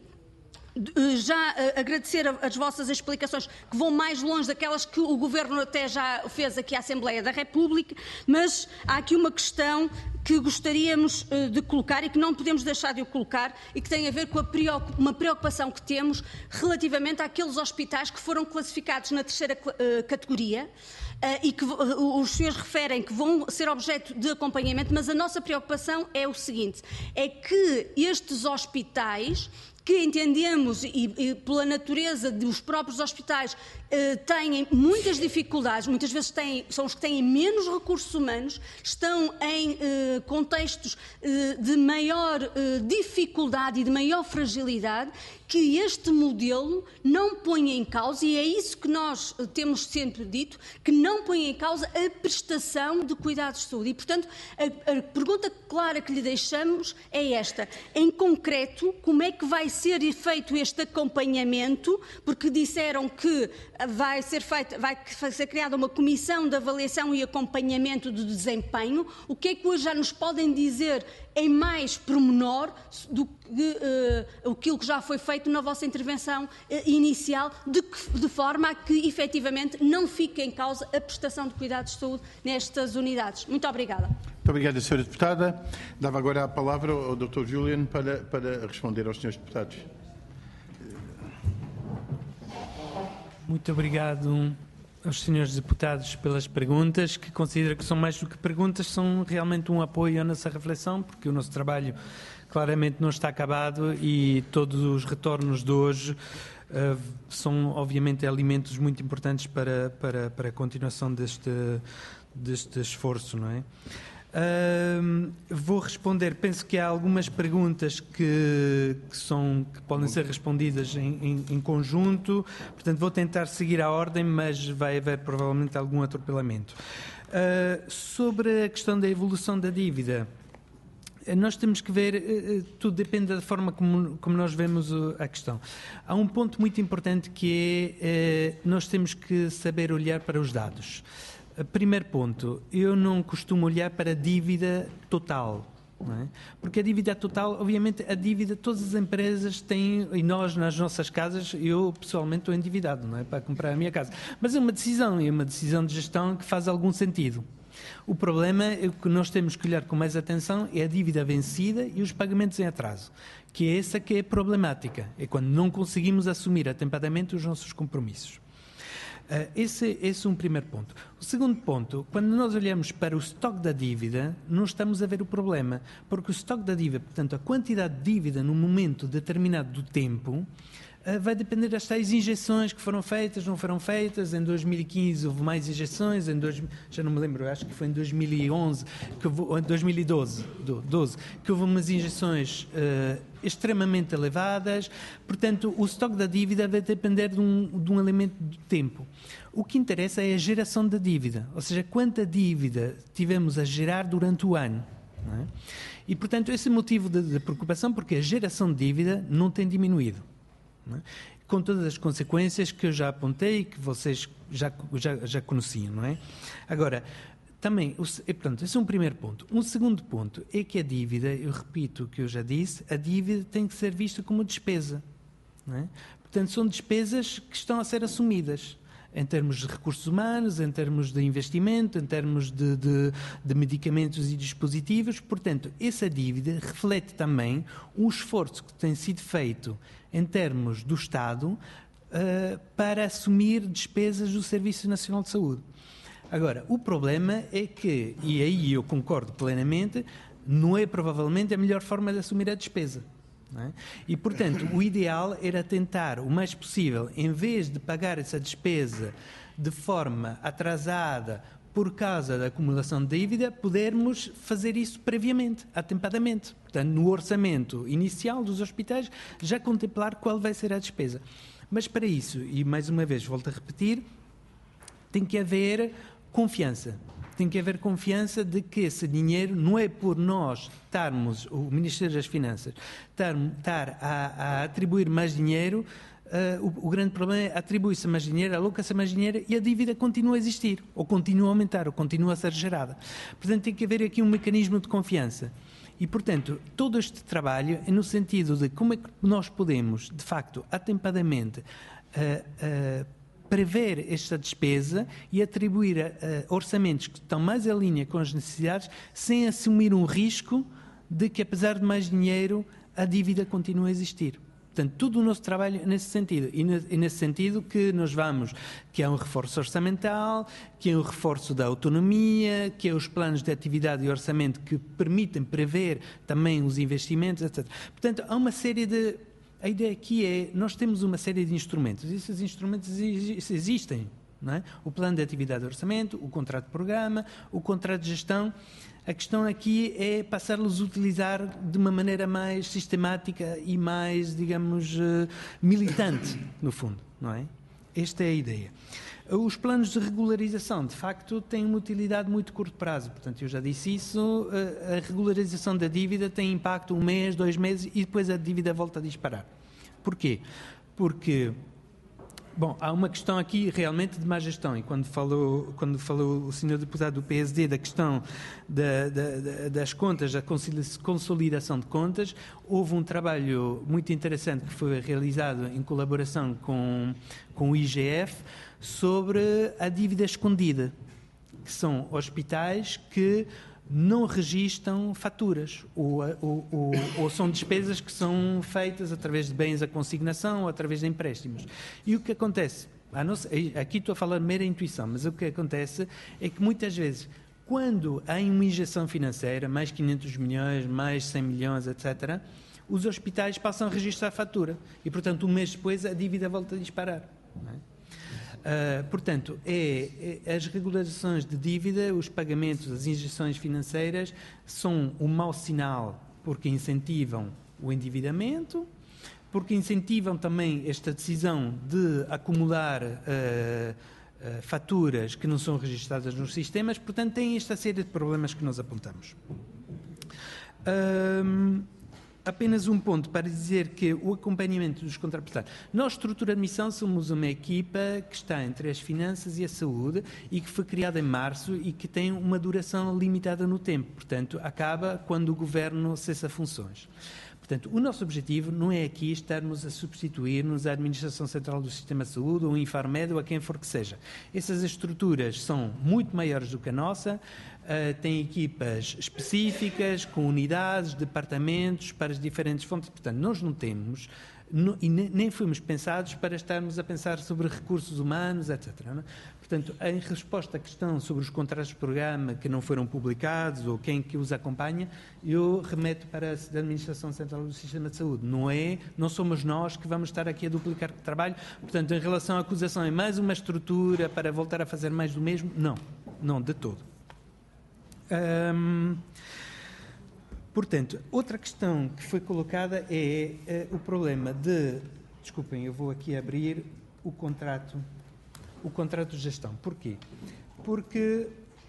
Já agradecer as vossas explicações, que vão mais longe daquelas que o Governo até já fez aqui à Assembleia da República, mas há aqui uma questão que gostaríamos de colocar e que não podemos deixar de o colocar e que tem a ver com uma preocupação que temos relativamente àqueles hospitais que foram classificados na terceira categoria e que os senhores referem que vão ser objeto de acompanhamento, mas a nossa preocupação é o seguinte, é que estes hospitais que entendemos, e pela natureza dos próprios hospitais, têm muitas dificuldades, muitas vezes são os que têm menos recursos humanos, estão em contextos de maior dificuldade e de maior fragilidade, que este modelo não põe em causa, e é isso que nós temos sempre dito, que não põe em causa a prestação de cuidados de saúde. E, portanto, a pergunta clara que lhe deixamos é esta. Em concreto, como é que vai ser feito este acompanhamento? Porque disseram que vai ser criada uma comissão de avaliação e acompanhamento do desempenho. O que é que hoje já nos podem dizer em mais pormenor do que aquilo que já foi feito na vossa intervenção inicial, de forma a que, efetivamente, não fique em causa a prestação de cuidados de saúde nestas unidades? Muito obrigada. Muito obrigada, Sra. Deputada. Dava agora a palavra ao Dr. Julian para responder aos Srs. Deputados. Muito obrigado aos senhores deputados pelas perguntas, que considero que são mais do que perguntas, são realmente um apoio à nossa reflexão, porque o nosso trabalho claramente não está acabado e todos os retornos de hoje são, obviamente, elementos muito importantes para a continuação deste esforço, não é? Vou responder, penso que há algumas perguntas que podem ser respondidas em conjunto, portanto vou tentar seguir a ordem, mas vai haver provavelmente algum atropelamento. Sobre a questão da evolução da dívida, nós temos que ver, tudo depende da forma como nós vemos a questão. Há um ponto muito importante que é, nós temos que saber olhar para os dados. Primeiro ponto, eu não costumo olhar para a dívida total, não é? Porque a dívida total, obviamente, a dívida todas as empresas têm, e nós nas nossas casas, eu pessoalmente estou endividado, não é? Para comprar a minha casa. Mas é uma decisão de gestão que faz algum sentido. O problema é que nós temos que olhar com mais atenção é a dívida vencida e os pagamentos em atraso, que é essa que é a problemática, é quando não conseguimos assumir atempadamente os nossos compromissos. Esse é um primeiro ponto. O segundo ponto, quando nós olhamos para o estoque da dívida, não estamos a ver o problema, porque o estoque da dívida, portanto, a quantidade de dívida num momento determinado do tempo, vai depender das tais injeções que foram feitas, não foram feitas. Em 2015 houve mais injeções, já não me lembro, acho que foi em 2011, ou em 2012, que houve umas injeções extremamente elevadas. Portanto, o estoque da dívida vai depender de um elemento do tempo. O que interessa é a geração da dívida, ou seja, quanta dívida tivemos a gerar durante o ano. Não é? E, portanto, esse é o motivo de preocupação, porque a geração de dívida não tem diminuído. Não é? Com todas as consequências que eu já apontei e que vocês já conheciam. Não é? Agora, também, portanto, esse é um primeiro ponto. Um segundo ponto é que a dívida, eu repito o que eu já disse, a dívida tem que ser vista como despesa. Não é? Portanto, são despesas que estão a ser assumidas em termos de recursos humanos, em termos de investimento, em termos de medicamentos e dispositivos. Portanto, essa dívida reflete também um esforço que tem sido feito em termos do Estado para assumir despesas do Serviço Nacional de Saúde. Agora, o problema é que, e aí eu concordo plenamente, não é provavelmente a melhor forma de assumir a despesa. Não é? E, portanto, o ideal era tentar, o mais possível, em vez de pagar essa despesa de forma atrasada por causa da acumulação de dívida, podermos fazer isso previamente, atempadamente. Portanto, no orçamento inicial dos hospitais, já contemplar qual vai ser a despesa. Mas para isso, e mais uma vez volto a repetir, tem que haver confiança. Tem que haver confiança de que esse dinheiro não é por nós estarmos, o Ministério das Finanças, estar a atribuir mais dinheiro. O grande problema é atribui-se mais dinheiro, aloca-se mais dinheiro e a dívida continua a existir, ou continua a aumentar, ou continua a ser gerada. Portanto, tem que haver aqui um mecanismo de confiança. E, portanto, todo este trabalho é no sentido de como é que nós podemos, de facto, atempadamente, prever esta despesa e atribuir orçamentos que estão mais em linha com as necessidades, sem assumir um risco de que, apesar de mais dinheiro, a dívida continue a existir. Portanto, todo o nosso trabalho é nesse sentido. E nesse sentido que nós vamos, que é um reforço orçamental, que é um reforço da autonomia, que é os planos de atividade e orçamento que permitem prever também os investimentos, etc. Portanto, há uma série de a ideia aqui é, nós temos uma série de instrumentos, e esses instrumentos existem, não é? O plano de atividade de orçamento, o contrato de programa, o contrato de gestão. A questão aqui é passá-los a utilizar de uma maneira mais sistemática e mais, digamos, militante, no fundo, não é? Esta é a ideia. Os planos de regularização, de facto, têm uma utilidade muito curto prazo. Portanto, eu já disse isso, a regularização da dívida tem impacto 1 mês, 2 meses e depois a dívida volta a disparar. Porquê? Porque, bom, há uma questão aqui realmente de má gestão e quando falou o senhor deputado do PSD da questão das contas, da consolidação de contas, houve um trabalho muito interessante que foi realizado em colaboração com o IGF sobre a dívida escondida, que são hospitais que não registam faturas ou são despesas que são feitas através de bens à consignação ou através de empréstimos. E o que acontece? Aqui estou a falar de mera intuição, mas o que acontece é que muitas vezes, quando há uma injeção financeira, mais 500 milhões, mais 100 milhões, etc., os hospitais passam a registrar a fatura e, portanto, 1 mês depois a dívida volta a disparar. Não é? Portanto, as regularizações de dívida, os pagamentos, as injeções financeiras são um mau sinal porque incentivam o endividamento, porque incentivam também esta decisão de acumular faturas que não são registradas nos sistemas, portanto, tem esta série de problemas que nós apontamos. Apenas um ponto para dizer que o acompanhamento dos contraprestados. Nós, Estrutura de Missão, somos uma equipa que está entre as finanças e a saúde e que foi criada em março e que tem uma duração limitada no tempo. Portanto, acaba quando o Governo cessa funções. Portanto, o nosso objetivo não é aqui estarmos a substituir-nos à Administração Central do Sistema de Saúde ou o Infarmed ou a quem for que seja. Essas estruturas são muito maiores do que a nossa, têm equipas específicas, com unidades, departamentos para as diferentes fontes. Portanto, nós não temos, e nem fomos pensados para estarmos a pensar sobre recursos humanos, etc. Não é? Portanto, em resposta à questão sobre os contratos de programa que não foram publicados ou quem que os acompanha, eu remeto para a Administração Central do Sistema de Saúde. Não somos nós que vamos estar aqui a duplicar trabalho. Portanto, em relação à acusação, é mais uma estrutura para voltar a fazer mais do mesmo? Não, de todo. Portanto, outra questão que foi colocada é o problema de... Desculpem, eu vou aqui abrir o contrato de gestão. Porquê? Porque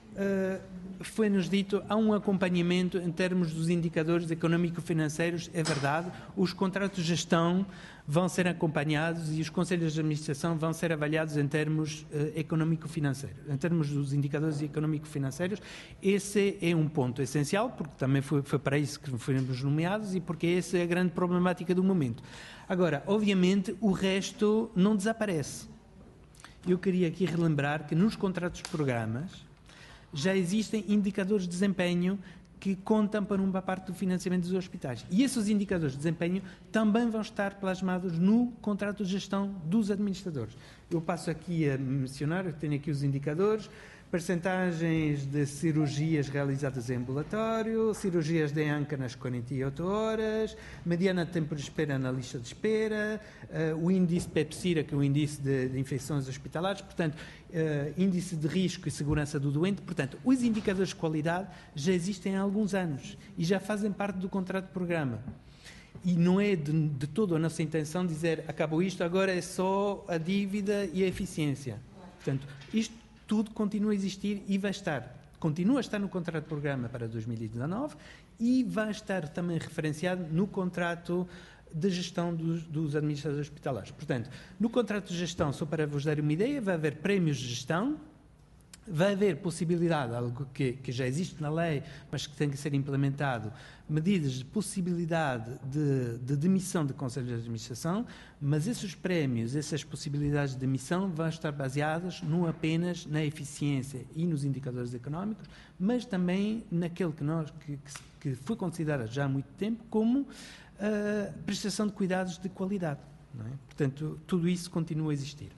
foi-nos dito, há um acompanhamento em termos dos indicadores económico-financeiros, é verdade, os contratos de gestão vão ser acompanhados e os conselhos de administração vão ser avaliados em termos económico-financeiros, em termos dos indicadores económico-financeiros. Esse é um ponto essencial, porque também foi para isso que fomos nomeados e porque essa é a grande problemática do momento. Agora, obviamente, o resto não desaparece. Eu queria aqui relembrar que nos contratos de programas já existem indicadores de desempenho que contam para uma parte do financiamento dos hospitais. E esses indicadores de desempenho também vão estar plasmados no contrato de gestão dos administradores. Eu passo aqui a mencionar, eu tenho aqui os indicadores, percentagens de cirurgias realizadas em ambulatório, cirurgias de ANCA nas 48 horas, mediana de tempo de espera na lista de espera, o índice PEPSIRA, que é o índice de infecções hospitalares, portanto, índice de risco e segurança do doente. Portanto, os indicadores de qualidade já existem há alguns anos e já fazem parte do contrato de programa. E não é de todo a nossa intenção dizer acabou isto, agora é só a dívida e a eficiência. Portanto, isto tudo continua a existir e vai estar. Continua a estar no contrato de programa para 2019 e vai estar também referenciado no contrato de gestão dos administradores hospitalares. Portanto, no contrato de gestão, só para vos dar uma ideia, vai haver prémios de gestão, vai haver possibilidade, algo que já existe na lei, mas que tem que ser implementado, medidas de possibilidade de demissão de conselhos de administração, mas esses prémios, essas possibilidades de demissão vão estar baseadas não apenas na eficiência e nos indicadores económicos, mas também naquele que foi considerado já há muito tempo como prestação de cuidados de qualidade. Não é? Portanto, tudo isso continua a existir.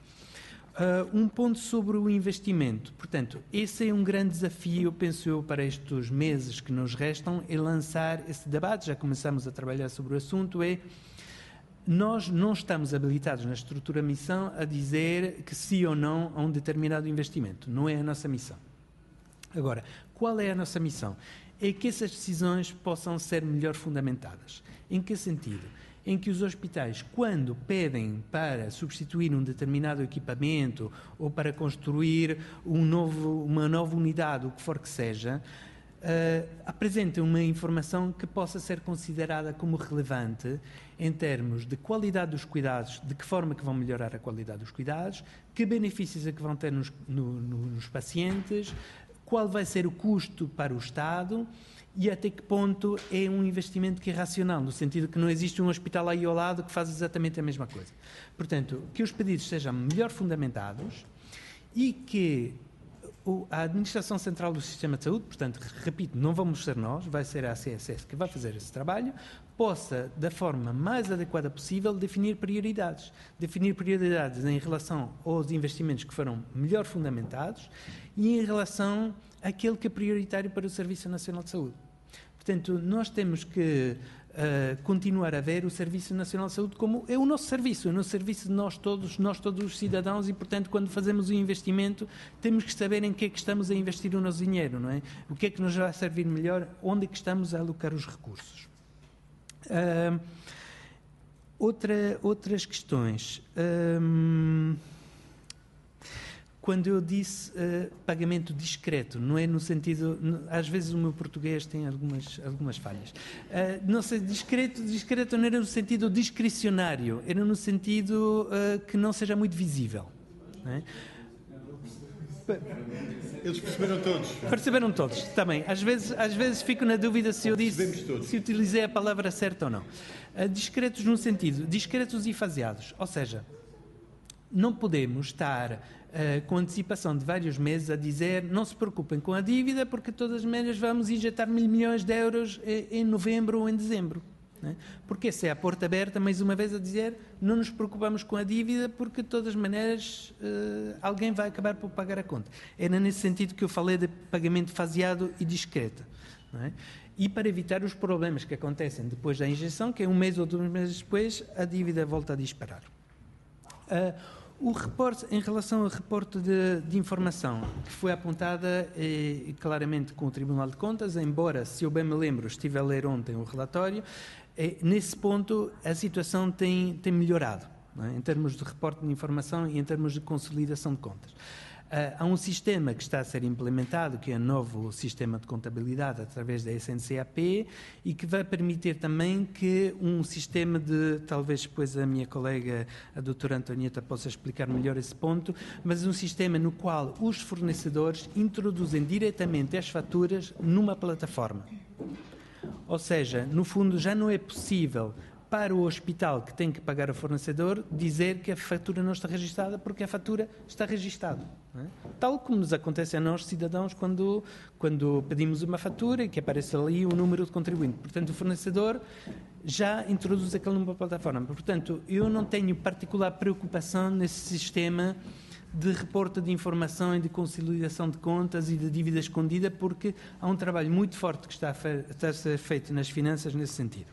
Um ponto sobre o investimento. Portanto, esse é um grande desafio, penso eu, para estes meses que nos restam, é lançar esse debate. Já começamos a trabalhar sobre o assunto, nós não estamos habilitados na estrutura de missão a dizer que sim ou não a um determinado investimento. Não é a nossa missão. Agora, qual é a nossa missão? É que essas decisões possam ser melhor fundamentadas. Em que sentido? Em que os hospitais, quando pedem para substituir um determinado equipamento ou para construir uma nova unidade, o que for que seja, apresentem uma informação que possa ser considerada como relevante em termos de qualidade dos cuidados, de que forma que vão melhorar a qualidade dos cuidados, que benefícios é que vão ter nos pacientes, qual vai ser o custo para o Estado e até que ponto é um investimento que é racional, no sentido que não existe um hospital aí ao lado que faz exatamente a mesma coisa. Portanto, que os pedidos sejam melhor fundamentados e que a Administração Central do Sistema de Saúde, portanto, repito, não vamos ser nós, vai ser a ACSS que vai fazer esse trabalho, possa, da forma mais adequada possível, definir prioridades. Definir prioridades em relação aos investimentos que foram melhor fundamentados e em relação àquele que é prioritário para o Serviço Nacional de Saúde. Portanto, nós temos que continuar a ver o Serviço Nacional de Saúde como é o nosso serviço de nós todos os cidadãos e, portanto, quando fazemos um investimento, temos que saber em que é que estamos a investir o nosso dinheiro, não é? O que é que nos vai servir melhor, onde é que estamos a alocar os recursos. Outras questões. Quando eu disse pagamento discreto, não é no sentido... Às vezes o meu português tem algumas falhas. Não sei, discreto não era no sentido discricionário, era no sentido que não seja muito visível. Não é? Eles perceberam todos. Perceberam todos, está bem. Às vezes fico na dúvida se eu disse, se utilizei a palavra certa ou não. Discretos no sentido, discretos e faseados. Ou seja, não podemos estar com antecipação de vários meses a dizer não se preocupem com a dívida porque todas as maneiras vamos injetar 1.000 milhões de euros em novembro ou em dezembro. Né? Porque essa é a porta aberta, mais uma vez, a dizer não nos preocupamos com a dívida porque de todas as maneiras alguém vai acabar por pagar a conta. Era nesse sentido que eu falei de pagamento faseado e discreto. Não é? E para evitar os problemas que acontecem depois da injeção, que é um mês ou 2 meses depois, a dívida volta a disparar. O reporte, em relação ao reporte de informação, que foi apontada claramente com o Tribunal de Contas, embora, se eu bem me lembro, estive a ler ontem o relatório, nesse ponto a situação tem melhorado, não é? Em termos de reporte de informação e em termos de consolidação de contas. Há um sistema que está a ser implementado, que é o novo sistema de contabilidade através da SNCAP e que vai permitir também que um sistema de, talvez depois a minha colega, a doutora Antonieta, possa explicar melhor esse ponto, mas um sistema no qual os fornecedores introduzem diretamente as faturas numa plataforma. Ou seja, no fundo já não é possível para o hospital que tem que pagar ao fornecedor dizer que a fatura não está registada porque a fatura está registada. Não é? Tal como nos acontece a nós, cidadãos, quando pedimos uma fatura e que aparece ali o número de contribuinte. Portanto, o fornecedor já introduz aquele numa plataforma. Portanto, eu não tenho particular preocupação nesse sistema de reporte de informação e de consolidação de contas e de dívida escondida, porque há um trabalho muito forte que está a ser feito nas finanças nesse sentido.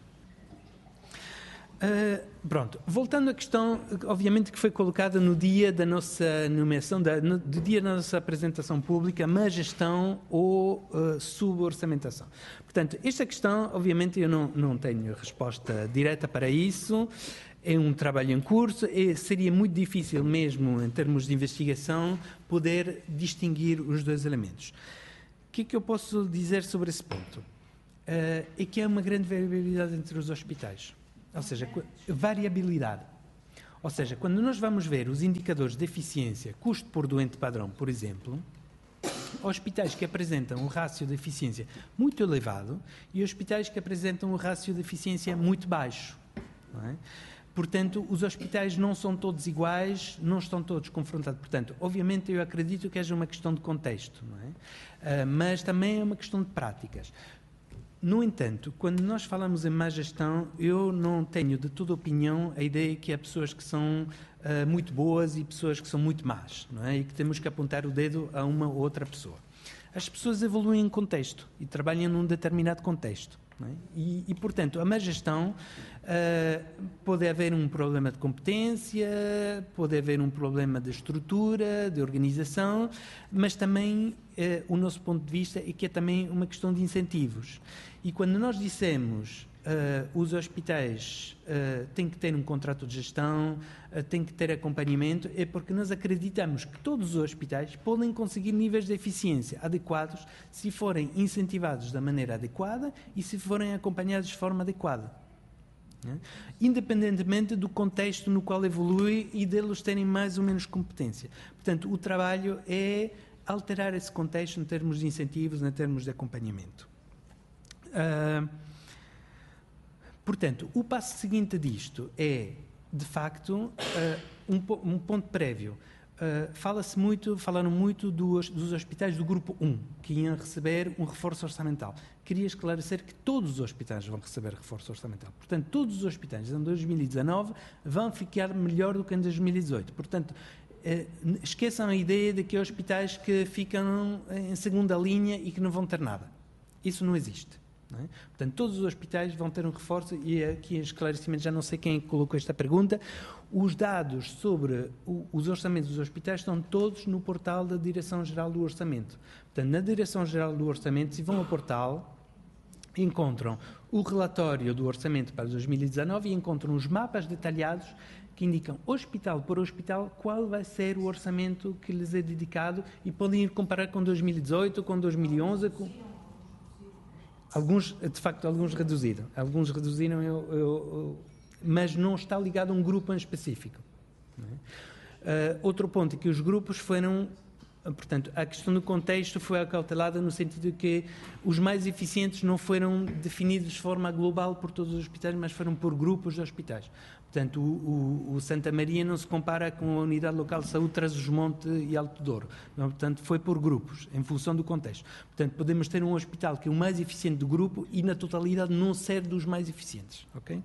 Pronto, voltando à questão, obviamente que foi colocada no dia da nossa nomeação, do dia da nossa apresentação pública, má gestão ou suborçamentação. Portanto, esta questão, obviamente, eu não tenho resposta direta para isso, é um trabalho em curso, seria muito difícil mesmo, em termos de investigação, poder distinguir os dois elementos. O que é que eu posso dizer sobre esse ponto? É que há uma grande variabilidade entre os hospitais. Ou seja, variabilidade. Ou seja, quando nós vamos ver os indicadores de eficiência, custo por doente padrão, por exemplo, hospitais que apresentam um rácio de eficiência muito elevado e hospitais que apresentam um rácio de eficiência muito baixo. Não é? Portanto, os hospitais não são todos iguais, não estão todos confrontados. Portanto, obviamente eu acredito que haja uma questão de contexto, não é? Mas também é uma questão de práticas. No entanto, quando nós falamos em má gestão, eu não tenho de toda opinião a ideia que há pessoas que são muito boas e pessoas que são muito más, não é? E que temos que apontar o dedo a uma ou outra pessoa. As pessoas evoluem em contexto e trabalham num determinado contexto. não é? E, portanto, a má gestão pode haver um problema de competência, pode haver um problema de estrutura, de organização, mas também o nosso ponto de vista é que é também uma questão de incentivos. E quando nós dissemos os hospitais têm que ter um contrato de gestão, têm que ter acompanhamento, é porque nós acreditamos que todos os hospitais podem conseguir níveis de eficiência adequados se forem incentivados da maneira adequada e se forem acompanhados de forma adequada, né? Independentemente do contexto no qual evolui e deles terem mais ou menos competência. Portanto, o trabalho é alterar esse contexto em termos de incentivos, em termos de acompanhamento. Portanto, o passo seguinte disto é, de facto, um ponto prévio. Falaram muito dos hospitais do grupo 1, que iam receber um reforço orçamental. Queria esclarecer que todos os hospitais vão receber reforço orçamental. Portanto, todos os hospitais em 2019 vão ficar melhor do que em 2018. Portanto, esqueçam a ideia de que há hospitais que ficam em segunda linha e que não vão ter nada. Isso não existe. Não é? Portanto, todos os hospitais vão ter um reforço, e aqui em esclarecimento, já não sei quem colocou esta pergunta, os dados sobre os orçamentos dos hospitais estão todos no portal da Direção-Geral do Orçamento. Portanto, na Direção-Geral do Orçamento, se vão ao portal, encontram o relatório do orçamento para 2019 e encontram os mapas detalhados que indicam, hospital por hospital, qual vai ser o orçamento que lhes é dedicado, e podem ir comparar com 2018, com 2011, Alguns reduziram. Alguns reduziram, mas não está ligado a um grupo em específico. Não é? Outro ponto é que os grupos foram... Portanto, a questão do contexto foi acautelada no sentido de que os mais eficientes não foram definidos de forma global por todos os hospitais, mas foram por grupos de hospitais. Portanto, o Santa Maria não se compara com a Unidade Local de Saúde Trás-os-Monte e Alto Douro. Portanto, foi por grupos, em função do contexto. Portanto, podemos ter um hospital que é o mais eficiente do grupo e, na totalidade, não ser dos mais eficientes. Ok?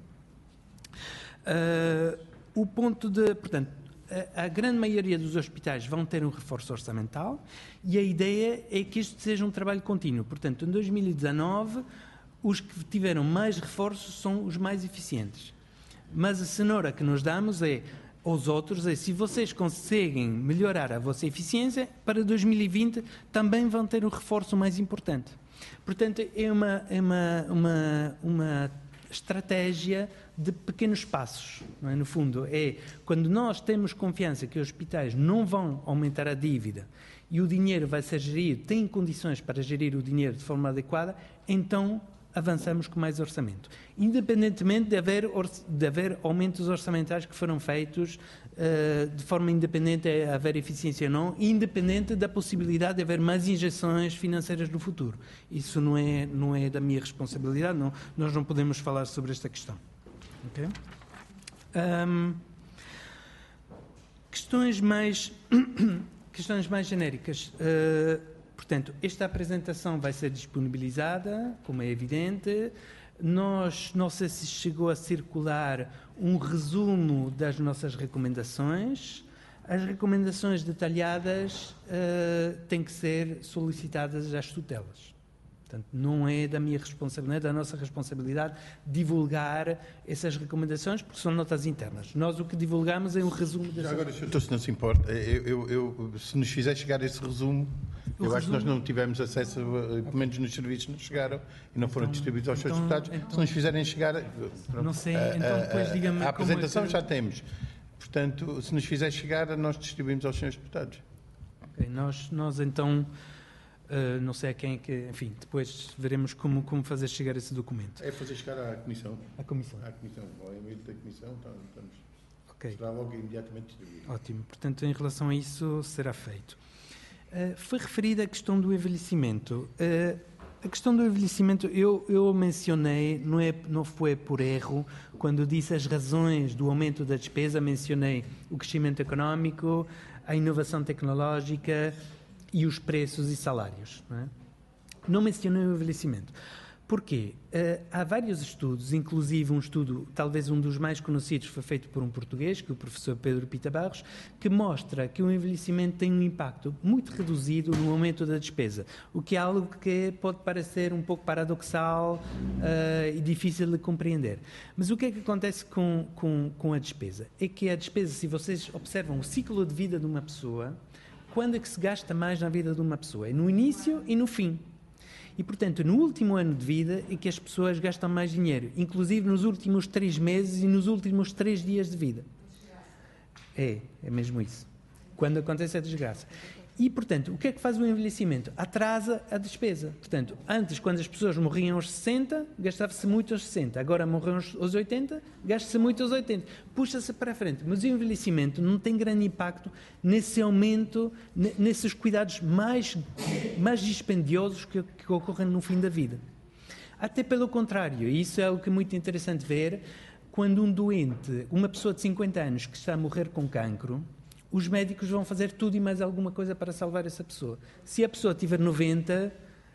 O ponto de... Portanto, a grande maioria dos hospitais vão ter um reforço orçamental e a ideia é que isto seja um trabalho contínuo. Portanto, em 2019, os que tiveram mais reforços são os mais eficientes. Mas a cenoura que nos damos aos outros se vocês conseguem melhorar a vossa eficiência, para 2020 também vão ter um reforço mais importante. Portanto, é uma estratégia de pequenos passos, não é? No fundo, é quando nós temos confiança que os hospitais não vão aumentar a dívida e o dinheiro vai ser gerido, têm condições para gerir o dinheiro de forma adequada, então avançamos com mais orçamento. Independentemente de haver aumentos orçamentais que foram feitos de forma independente, haver eficiência ou não, independente da possibilidade de haver mais injeções financeiras no futuro. Isso não é da minha responsabilidade, não, nós não podemos falar sobre esta questão. Okay? Questões mais genéricas. Portanto, esta apresentação vai ser disponibilizada, como é evidente. Não sei se chegou a circular um resumo das nossas recomendações. As recomendações detalhadas têm que ser solicitadas às tutelas. Portanto, não é da minha responsabilidade, não é da nossa responsabilidade divulgar essas recomendações, porque são notas internas. Nós o que divulgamos é um resumo dessas... Já agora, se não se importa, se nos fizer chegar esse resumo, acho que nós não tivemos acesso, pelo menos nos serviços não chegaram e não foram distribuídos aos seus deputados. Se nos fizerem chegar... Não sei, então depois diga-me... A apresentação já temos. Portanto, se nos fizer chegar, nós distribuímos aos senhores deputados. Okay, nós então... não sei a quem que... Enfim, depois veremos como fazer chegar esse documento. É fazer chegar à Comissão. À Comissão. À Comissão. Ao e-mail da Comissão, estamos... Ok. Será logo imediatamente distribuído. Ótimo. Portanto, em relação a isso, será feito. Foi referida a questão do envelhecimento. A questão do envelhecimento, eu mencionei, não foi por erro, quando disse as razões do aumento da despesa, mencionei o crescimento económico, a inovação tecnológica e os preços e salários. Não mencionei o envelhecimento. Porquê? Há vários estudos, inclusive um estudo, talvez um dos mais conhecidos, foi feito por um português, que é o professor Pedro Pita Barros, que mostra que o envelhecimento tem um impacto muito reduzido no aumento da despesa, o que é algo que pode parecer um pouco paradoxal e difícil de compreender. Mas o que é que acontece com a despesa? É que a despesa, se vocês observam o ciclo de vida de uma pessoa, quando é que se gasta mais na vida de uma pessoa? É no início e no fim. E, portanto, no último ano de vida é que as pessoas gastam mais dinheiro, inclusive nos últimos 3 meses e nos últimos 3 dias de vida. É mesmo isso. Quando acontece a desgraça. E, portanto, o que é que faz o envelhecimento? Atrasa a despesa. Portanto, antes, quando as pessoas morriam aos 60, gastava-se muito aos 60. Agora morrem aos 80, gasta-se muito aos 80. Puxa-se para a frente. Mas o envelhecimento não tem grande impacto nesse aumento, nesses cuidados mais dispendiosos que ocorrem no fim da vida. Até pelo contrário, e isso é algo que é muito interessante ver, quando um doente, uma pessoa de 50 anos que está a morrer com cancro, os médicos vão fazer tudo e mais alguma coisa para salvar essa pessoa. Se a pessoa tiver 90,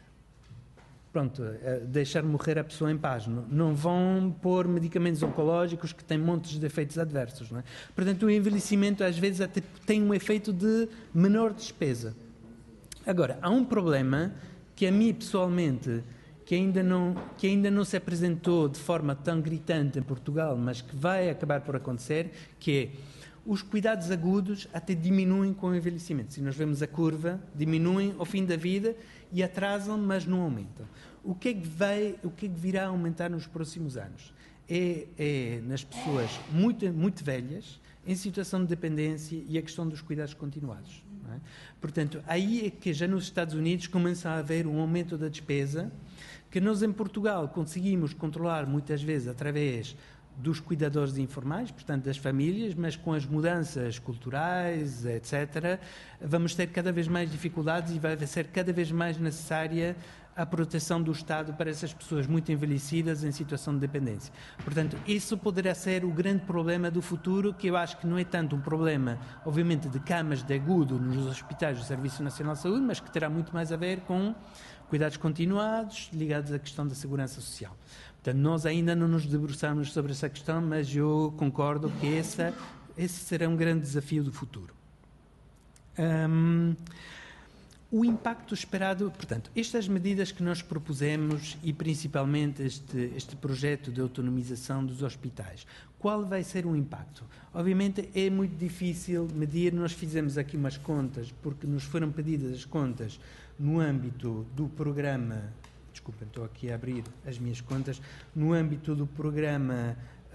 pronto, deixar morrer a pessoa em paz. Não vão pôr medicamentos oncológicos que têm montes de efeitos adversos. Não é? Portanto, o envelhecimento às vezes até tem um efeito de menor despesa. Agora, há um problema que a mim pessoalmente, que ainda não se apresentou de forma tão gritante em Portugal, mas que vai acabar por acontecer, que é os cuidados agudos até diminuem com o envelhecimento. Se nós vemos a curva, diminuem ao fim da vida e atrasam, mas não aumentam. O que é que virá a aumentar nos próximos anos? É nas pessoas muito velhas, em situação de dependência e a questão dos cuidados continuados. Não é? Portanto, aí é que já nos Estados Unidos começa a haver um aumento da despesa que nós em Portugal conseguimos controlar muitas vezes através dos cuidadores informais, portanto das famílias, mas com as mudanças culturais, etc., vamos ter cada vez mais dificuldades e vai ser cada vez mais necessária a proteção do Estado para essas pessoas muito envelhecidas em situação de dependência. Portanto, isso poderá ser o grande problema do futuro, que eu acho que não é tanto um problema, obviamente, de camas de agudo nos hospitais do Serviço Nacional de Saúde, mas que terá muito mais a ver com cuidados continuados ligados à questão da segurança social. Portanto, nós ainda não nos debruçamos sobre essa questão, mas eu concordo que esse será um grande desafio do futuro. O impacto esperado, portanto, estas medidas que nós propusemos e principalmente este projeto de autonomização dos hospitais, qual vai ser o impacto? Obviamente é muito difícil medir, nós fizemos aqui umas contas, porque nos foram pedidas as contas no âmbito do programa, desculpem, estou aqui a abrir as minhas contas, no âmbito do programa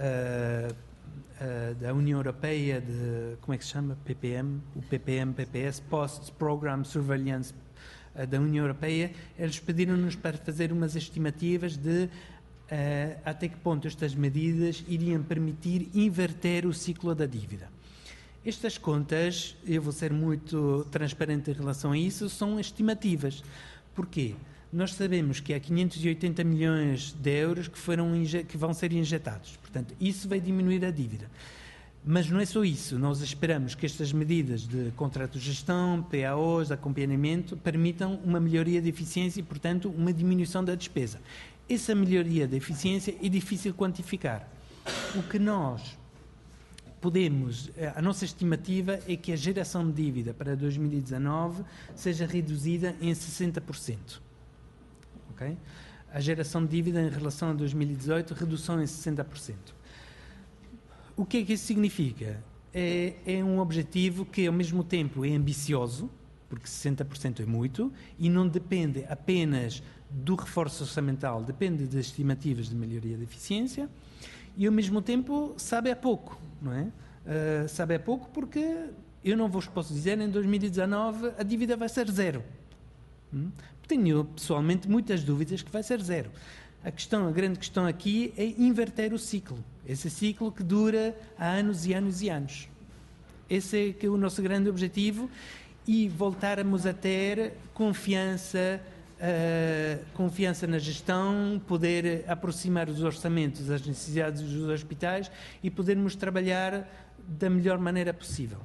da União Europeia de, como é que se chama? PPM, o PPS, Post Program Surveillance da União Europeia, eles pediram-nos para fazer umas estimativas de até que ponto estas medidas iriam permitir inverter o ciclo da dívida. Estas contas, eu vou ser muito transparente em relação a isso, são estimativas. Porquê? Nós sabemos que há 580 milhões de euros que vão ser injetados. Portanto, isso vai diminuir a dívida. Mas não é só isso. Nós esperamos que estas medidas de contrato de gestão, PAOs, acompanhamento, permitam uma melhoria de eficiência e, portanto, uma diminuição da despesa. Essa melhoria de eficiência é difícil quantificar. O que nós podemos, a nossa estimativa é que a geração de dívida para 2019 seja reduzida em 60%. Okay? A geração de dívida em relação a 2018, redução em 60%. O que é que isso significa? É um objetivo que, ao mesmo tempo, é ambicioso, porque 60% é muito, e não depende apenas do reforço orçamental, depende das estimativas de melhoria de eficiência, e, ao mesmo tempo, sabe a pouco, não é? Sabe a pouco porque eu não vos posso dizer, em 2019 a dívida vai ser zero. Tenho, pessoalmente, muitas dúvidas que vai ser zero. A grande questão aqui é inverter o ciclo. Esse ciclo que dura há anos e anos e anos. Esse é que é o nosso grande objetivo e voltarmos a ter confiança na gestão, poder aproximar os orçamentos às necessidades dos hospitais e podermos trabalhar da melhor maneira possível.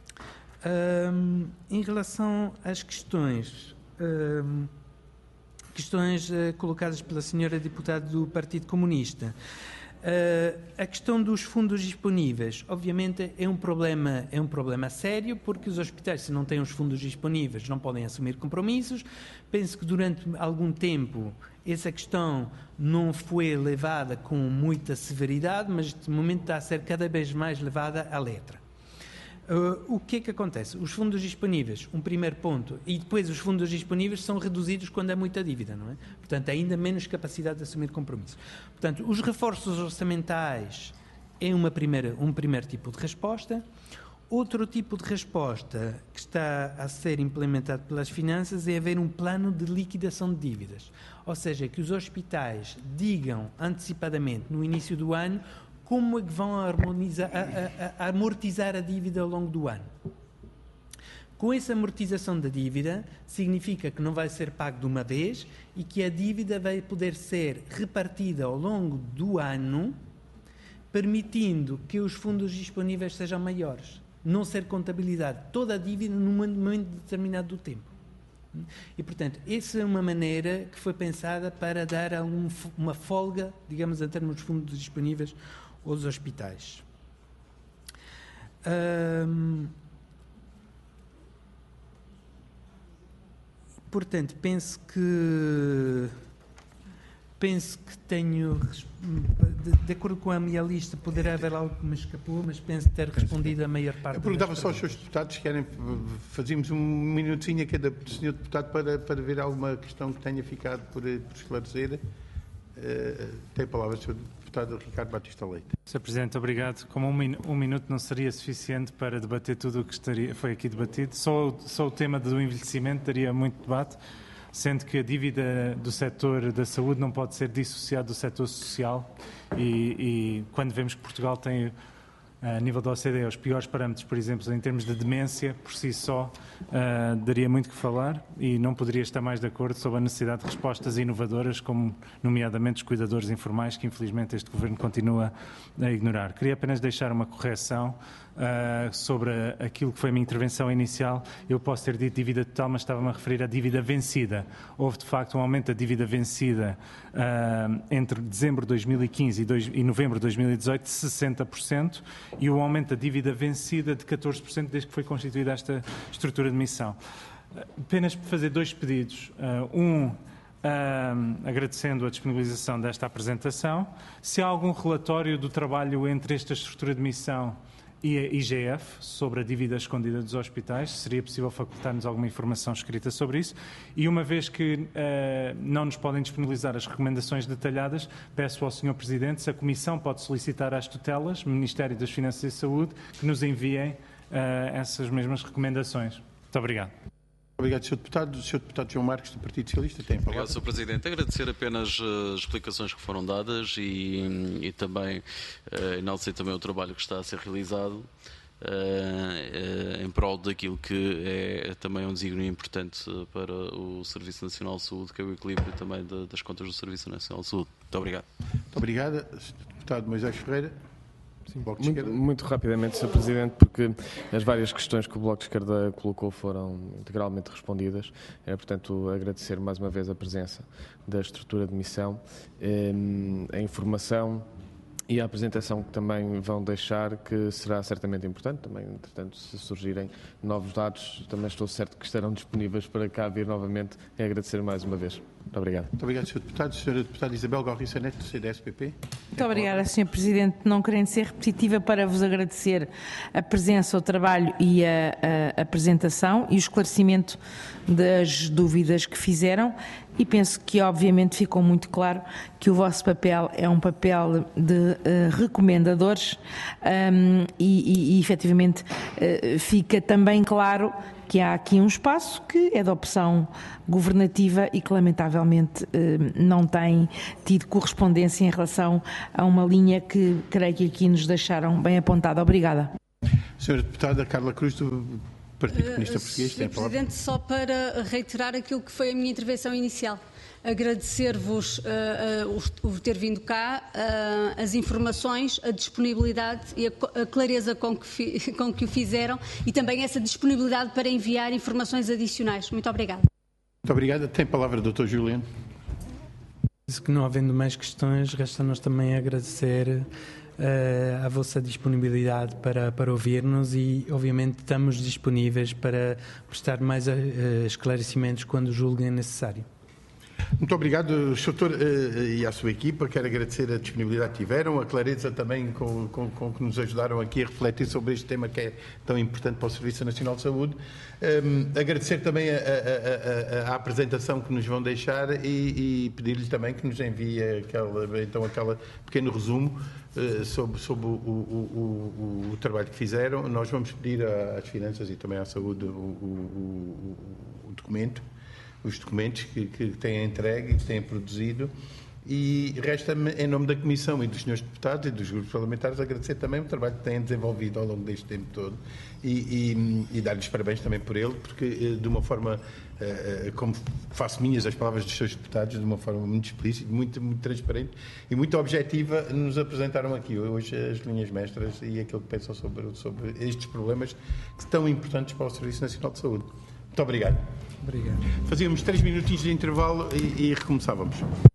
Em relação às questões questões colocadas pela senhora deputada do Partido Comunista. A questão dos fundos disponíveis, obviamente, é um problema sério, porque os hospitais, se não têm os fundos disponíveis, não podem assumir compromissos. Penso que durante algum tempo essa questão não foi levada com muita severidade, mas de momento está a ser cada vez mais levada à letra. O que é que acontece? Os fundos disponíveis, um primeiro ponto, e depois os fundos disponíveis são reduzidos quando há muita dívida, não é? Portanto, há ainda menos capacidade de assumir compromissos. Portanto, os reforços orçamentais é um primeiro tipo de resposta. Outro tipo de resposta que está a ser implementado pelas finanças é haver um plano de liquidação de dívidas. Ou seja, que os hospitais digam antecipadamente, no início do ano, como é que vão amortizar a dívida ao longo do ano. Com essa amortização da dívida, significa que não vai ser pago de uma vez e que a dívida vai poder ser repartida ao longo do ano, permitindo que os fundos disponíveis sejam maiores. Não ser contabilizado toda a dívida num momento determinado do tempo. E, portanto, essa é uma maneira que foi pensada para dar uma folga, digamos, em termos de fundos disponíveis aos hospitais. Portanto, penso que tenho, de acordo com a minha lista, poderá haver algo que me escapou, mas penso ter respondido a maior parte. Eu perguntava só aos seus deputados se querem, fazíamos um minutinho a cada senhor deputado para ver alguma questão que tenha ficado por esclarecer. Tem a palavra o Sr. Deputado Ricardo Batista Leite. Sr. Presidente, obrigado. Como um minuto não seria suficiente para debater tudo o que foi aqui debatido, só o tema do envelhecimento daria muito debate, sendo que a dívida do setor da saúde não pode ser dissociada do setor social e quando vemos que Portugal tem, a nível da OCDE, os piores parâmetros, por exemplo, em termos de demência, por si só, daria muito que falar e não poderia estar mais de acordo sobre a necessidade de respostas inovadoras, como nomeadamente os cuidadores informais, que infelizmente este Governo continua a ignorar. Queria apenas deixar uma correção sobre aquilo que foi a minha intervenção inicial. Eu posso ter dito dívida total, mas estava-me a referir à dívida vencida. Houve, de facto, um aumento da dívida vencida entre dezembro de 2015 e novembro de 2018 de 60% e o aumento da dívida vencida de 14% desde que foi constituída esta estrutura de missão. Apenas fazer dois pedidos. Agradecendo a disponibilização desta apresentação. Se há algum relatório do trabalho entre esta estrutura de missão e a IGF sobre a dívida escondida dos hospitais, seria possível facultar-nos alguma informação escrita sobre isso? E uma vez que não nos podem disponibilizar as recomendações detalhadas, peço ao Sr. Presidente se a Comissão pode solicitar às tutelas, Ministério das Finanças e Saúde, que nos enviem essas mesmas recomendações. Muito obrigado. Obrigado, Sr. Deputado. O Sr. Deputado João Marques, do Partido Socialista, tem a palavra. Obrigado, Sr. Presidente. Agradecer apenas as explicações que foram dadas e também enaltecer também o trabalho que está a ser realizado em prol daquilo que é também um desígnio importante para o Serviço Nacional de Saúde, que é o equilíbrio também das contas do Serviço Nacional de Saúde. Muito obrigado. Muito obrigado. Sr. Deputado Moisés Ferreira. Sim, muito rapidamente, Sr. Presidente, porque as várias questões que o Bloco de Esquerda colocou foram integralmente respondidas. Portanto, agradecer mais uma vez a presença da estrutura de missão, a informação e a apresentação que também vão deixar, que será certamente importante. Também, entretanto, se surgirem novos dados, também estou certo que estarão disponíveis para cá vir novamente. É agradecer mais uma vez. Muito obrigado. Muito obrigado, Sr. Deputado. Sra. Deputada Isabel Galriça Neto, do CDS-PP. Muito obrigada, Sr. Presidente. Não querendo ser repetitiva, para vos agradecer a presença, o trabalho e a apresentação e o esclarecimento das dúvidas que fizeram, e penso que obviamente ficou muito claro que o vosso papel é um papel de recomendadores e efetivamente fica também claro que há aqui um espaço que é da opção governativa e que lamentavelmente não tem tido correspondência em relação a uma linha que creio que aqui nos deixaram bem apontada. Obrigada. Senhora Deputada Carla Cruz, do Partido Comunista Português, tem a palavra. Presidente, só para reiterar aquilo que foi a minha intervenção inicial. Agradecer-vos o ter vindo cá, as informações, a disponibilidade e a clareza com que o fizeram e também essa disponibilidade para enviar informações adicionais. Muito obrigada. Muito obrigado. Tem a palavra o Dr. Juliano. Que não havendo mais questões, resta-nos também agradecer a vossa disponibilidade para ouvir-nos e, obviamente, estamos disponíveis para prestar mais esclarecimentos quando julguem necessário. Muito obrigado, Sr. e à sua equipa. Quero agradecer a disponibilidade que tiveram, a clareza também com que nos ajudaram aqui a refletir sobre este tema que é tão importante para o Serviço Nacional de Saúde. Agradecer também a apresentação que nos vão deixar e pedir-lhe também que nos envie aquele pequeno resumo sobre o trabalho que fizeram. Nós vamos pedir às Finanças e também à Saúde o documento, os documentos que têm entregue e que têm produzido, e resta-me, em nome da Comissão e dos senhores deputados e dos grupos parlamentares, agradecer também o trabalho que têm desenvolvido ao longo deste tempo todo e dar-lhes parabéns também por ele, porque de uma forma, como faço minhas as palavras dos seus deputados, de uma forma muito explícita, muito transparente e muito objetiva, nos apresentaram aqui hoje as linhas mestras e aquilo que pensam sobre estes problemas que são tão importantes para o Serviço Nacional de Saúde. Muito obrigado. Obrigado. Fazíamos 3 minutinhos de intervalo e recomeçávamos.